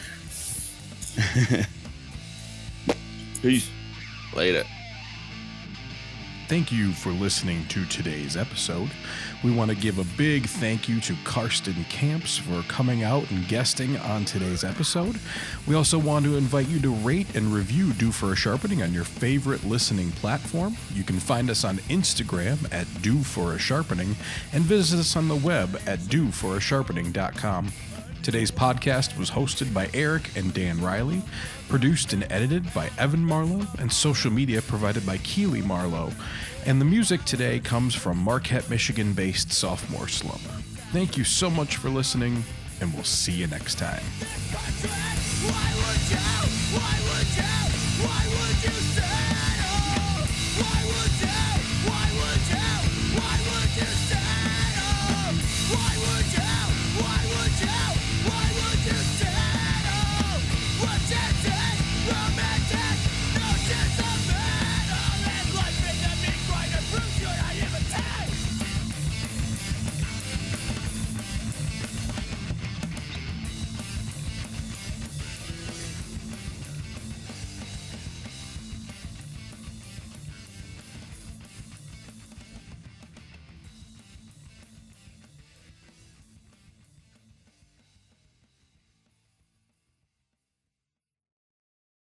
Speaker 3: Peace.
Speaker 2: Later.
Speaker 5: Thank you for listening to today's episode. We want to give a big thank you to Karsten Camps for coming out and guesting on today's episode. We also want to invite you to rate and review Due for a Sharpening on your favorite listening platform. You can find us on Instagram at Due for a Sharpening and visit us on the web at due for a sharpening dot com. Today's podcast was hosted by Eric and Dan Riley, produced and edited by Evan Marlowe, and social media provided by Keely Marlowe. And the music today comes from Marquette, Michigan-based Sophomore Slump. Thank you so much for listening, and we'll see you next time.
Speaker 6: Why would you? Why would you?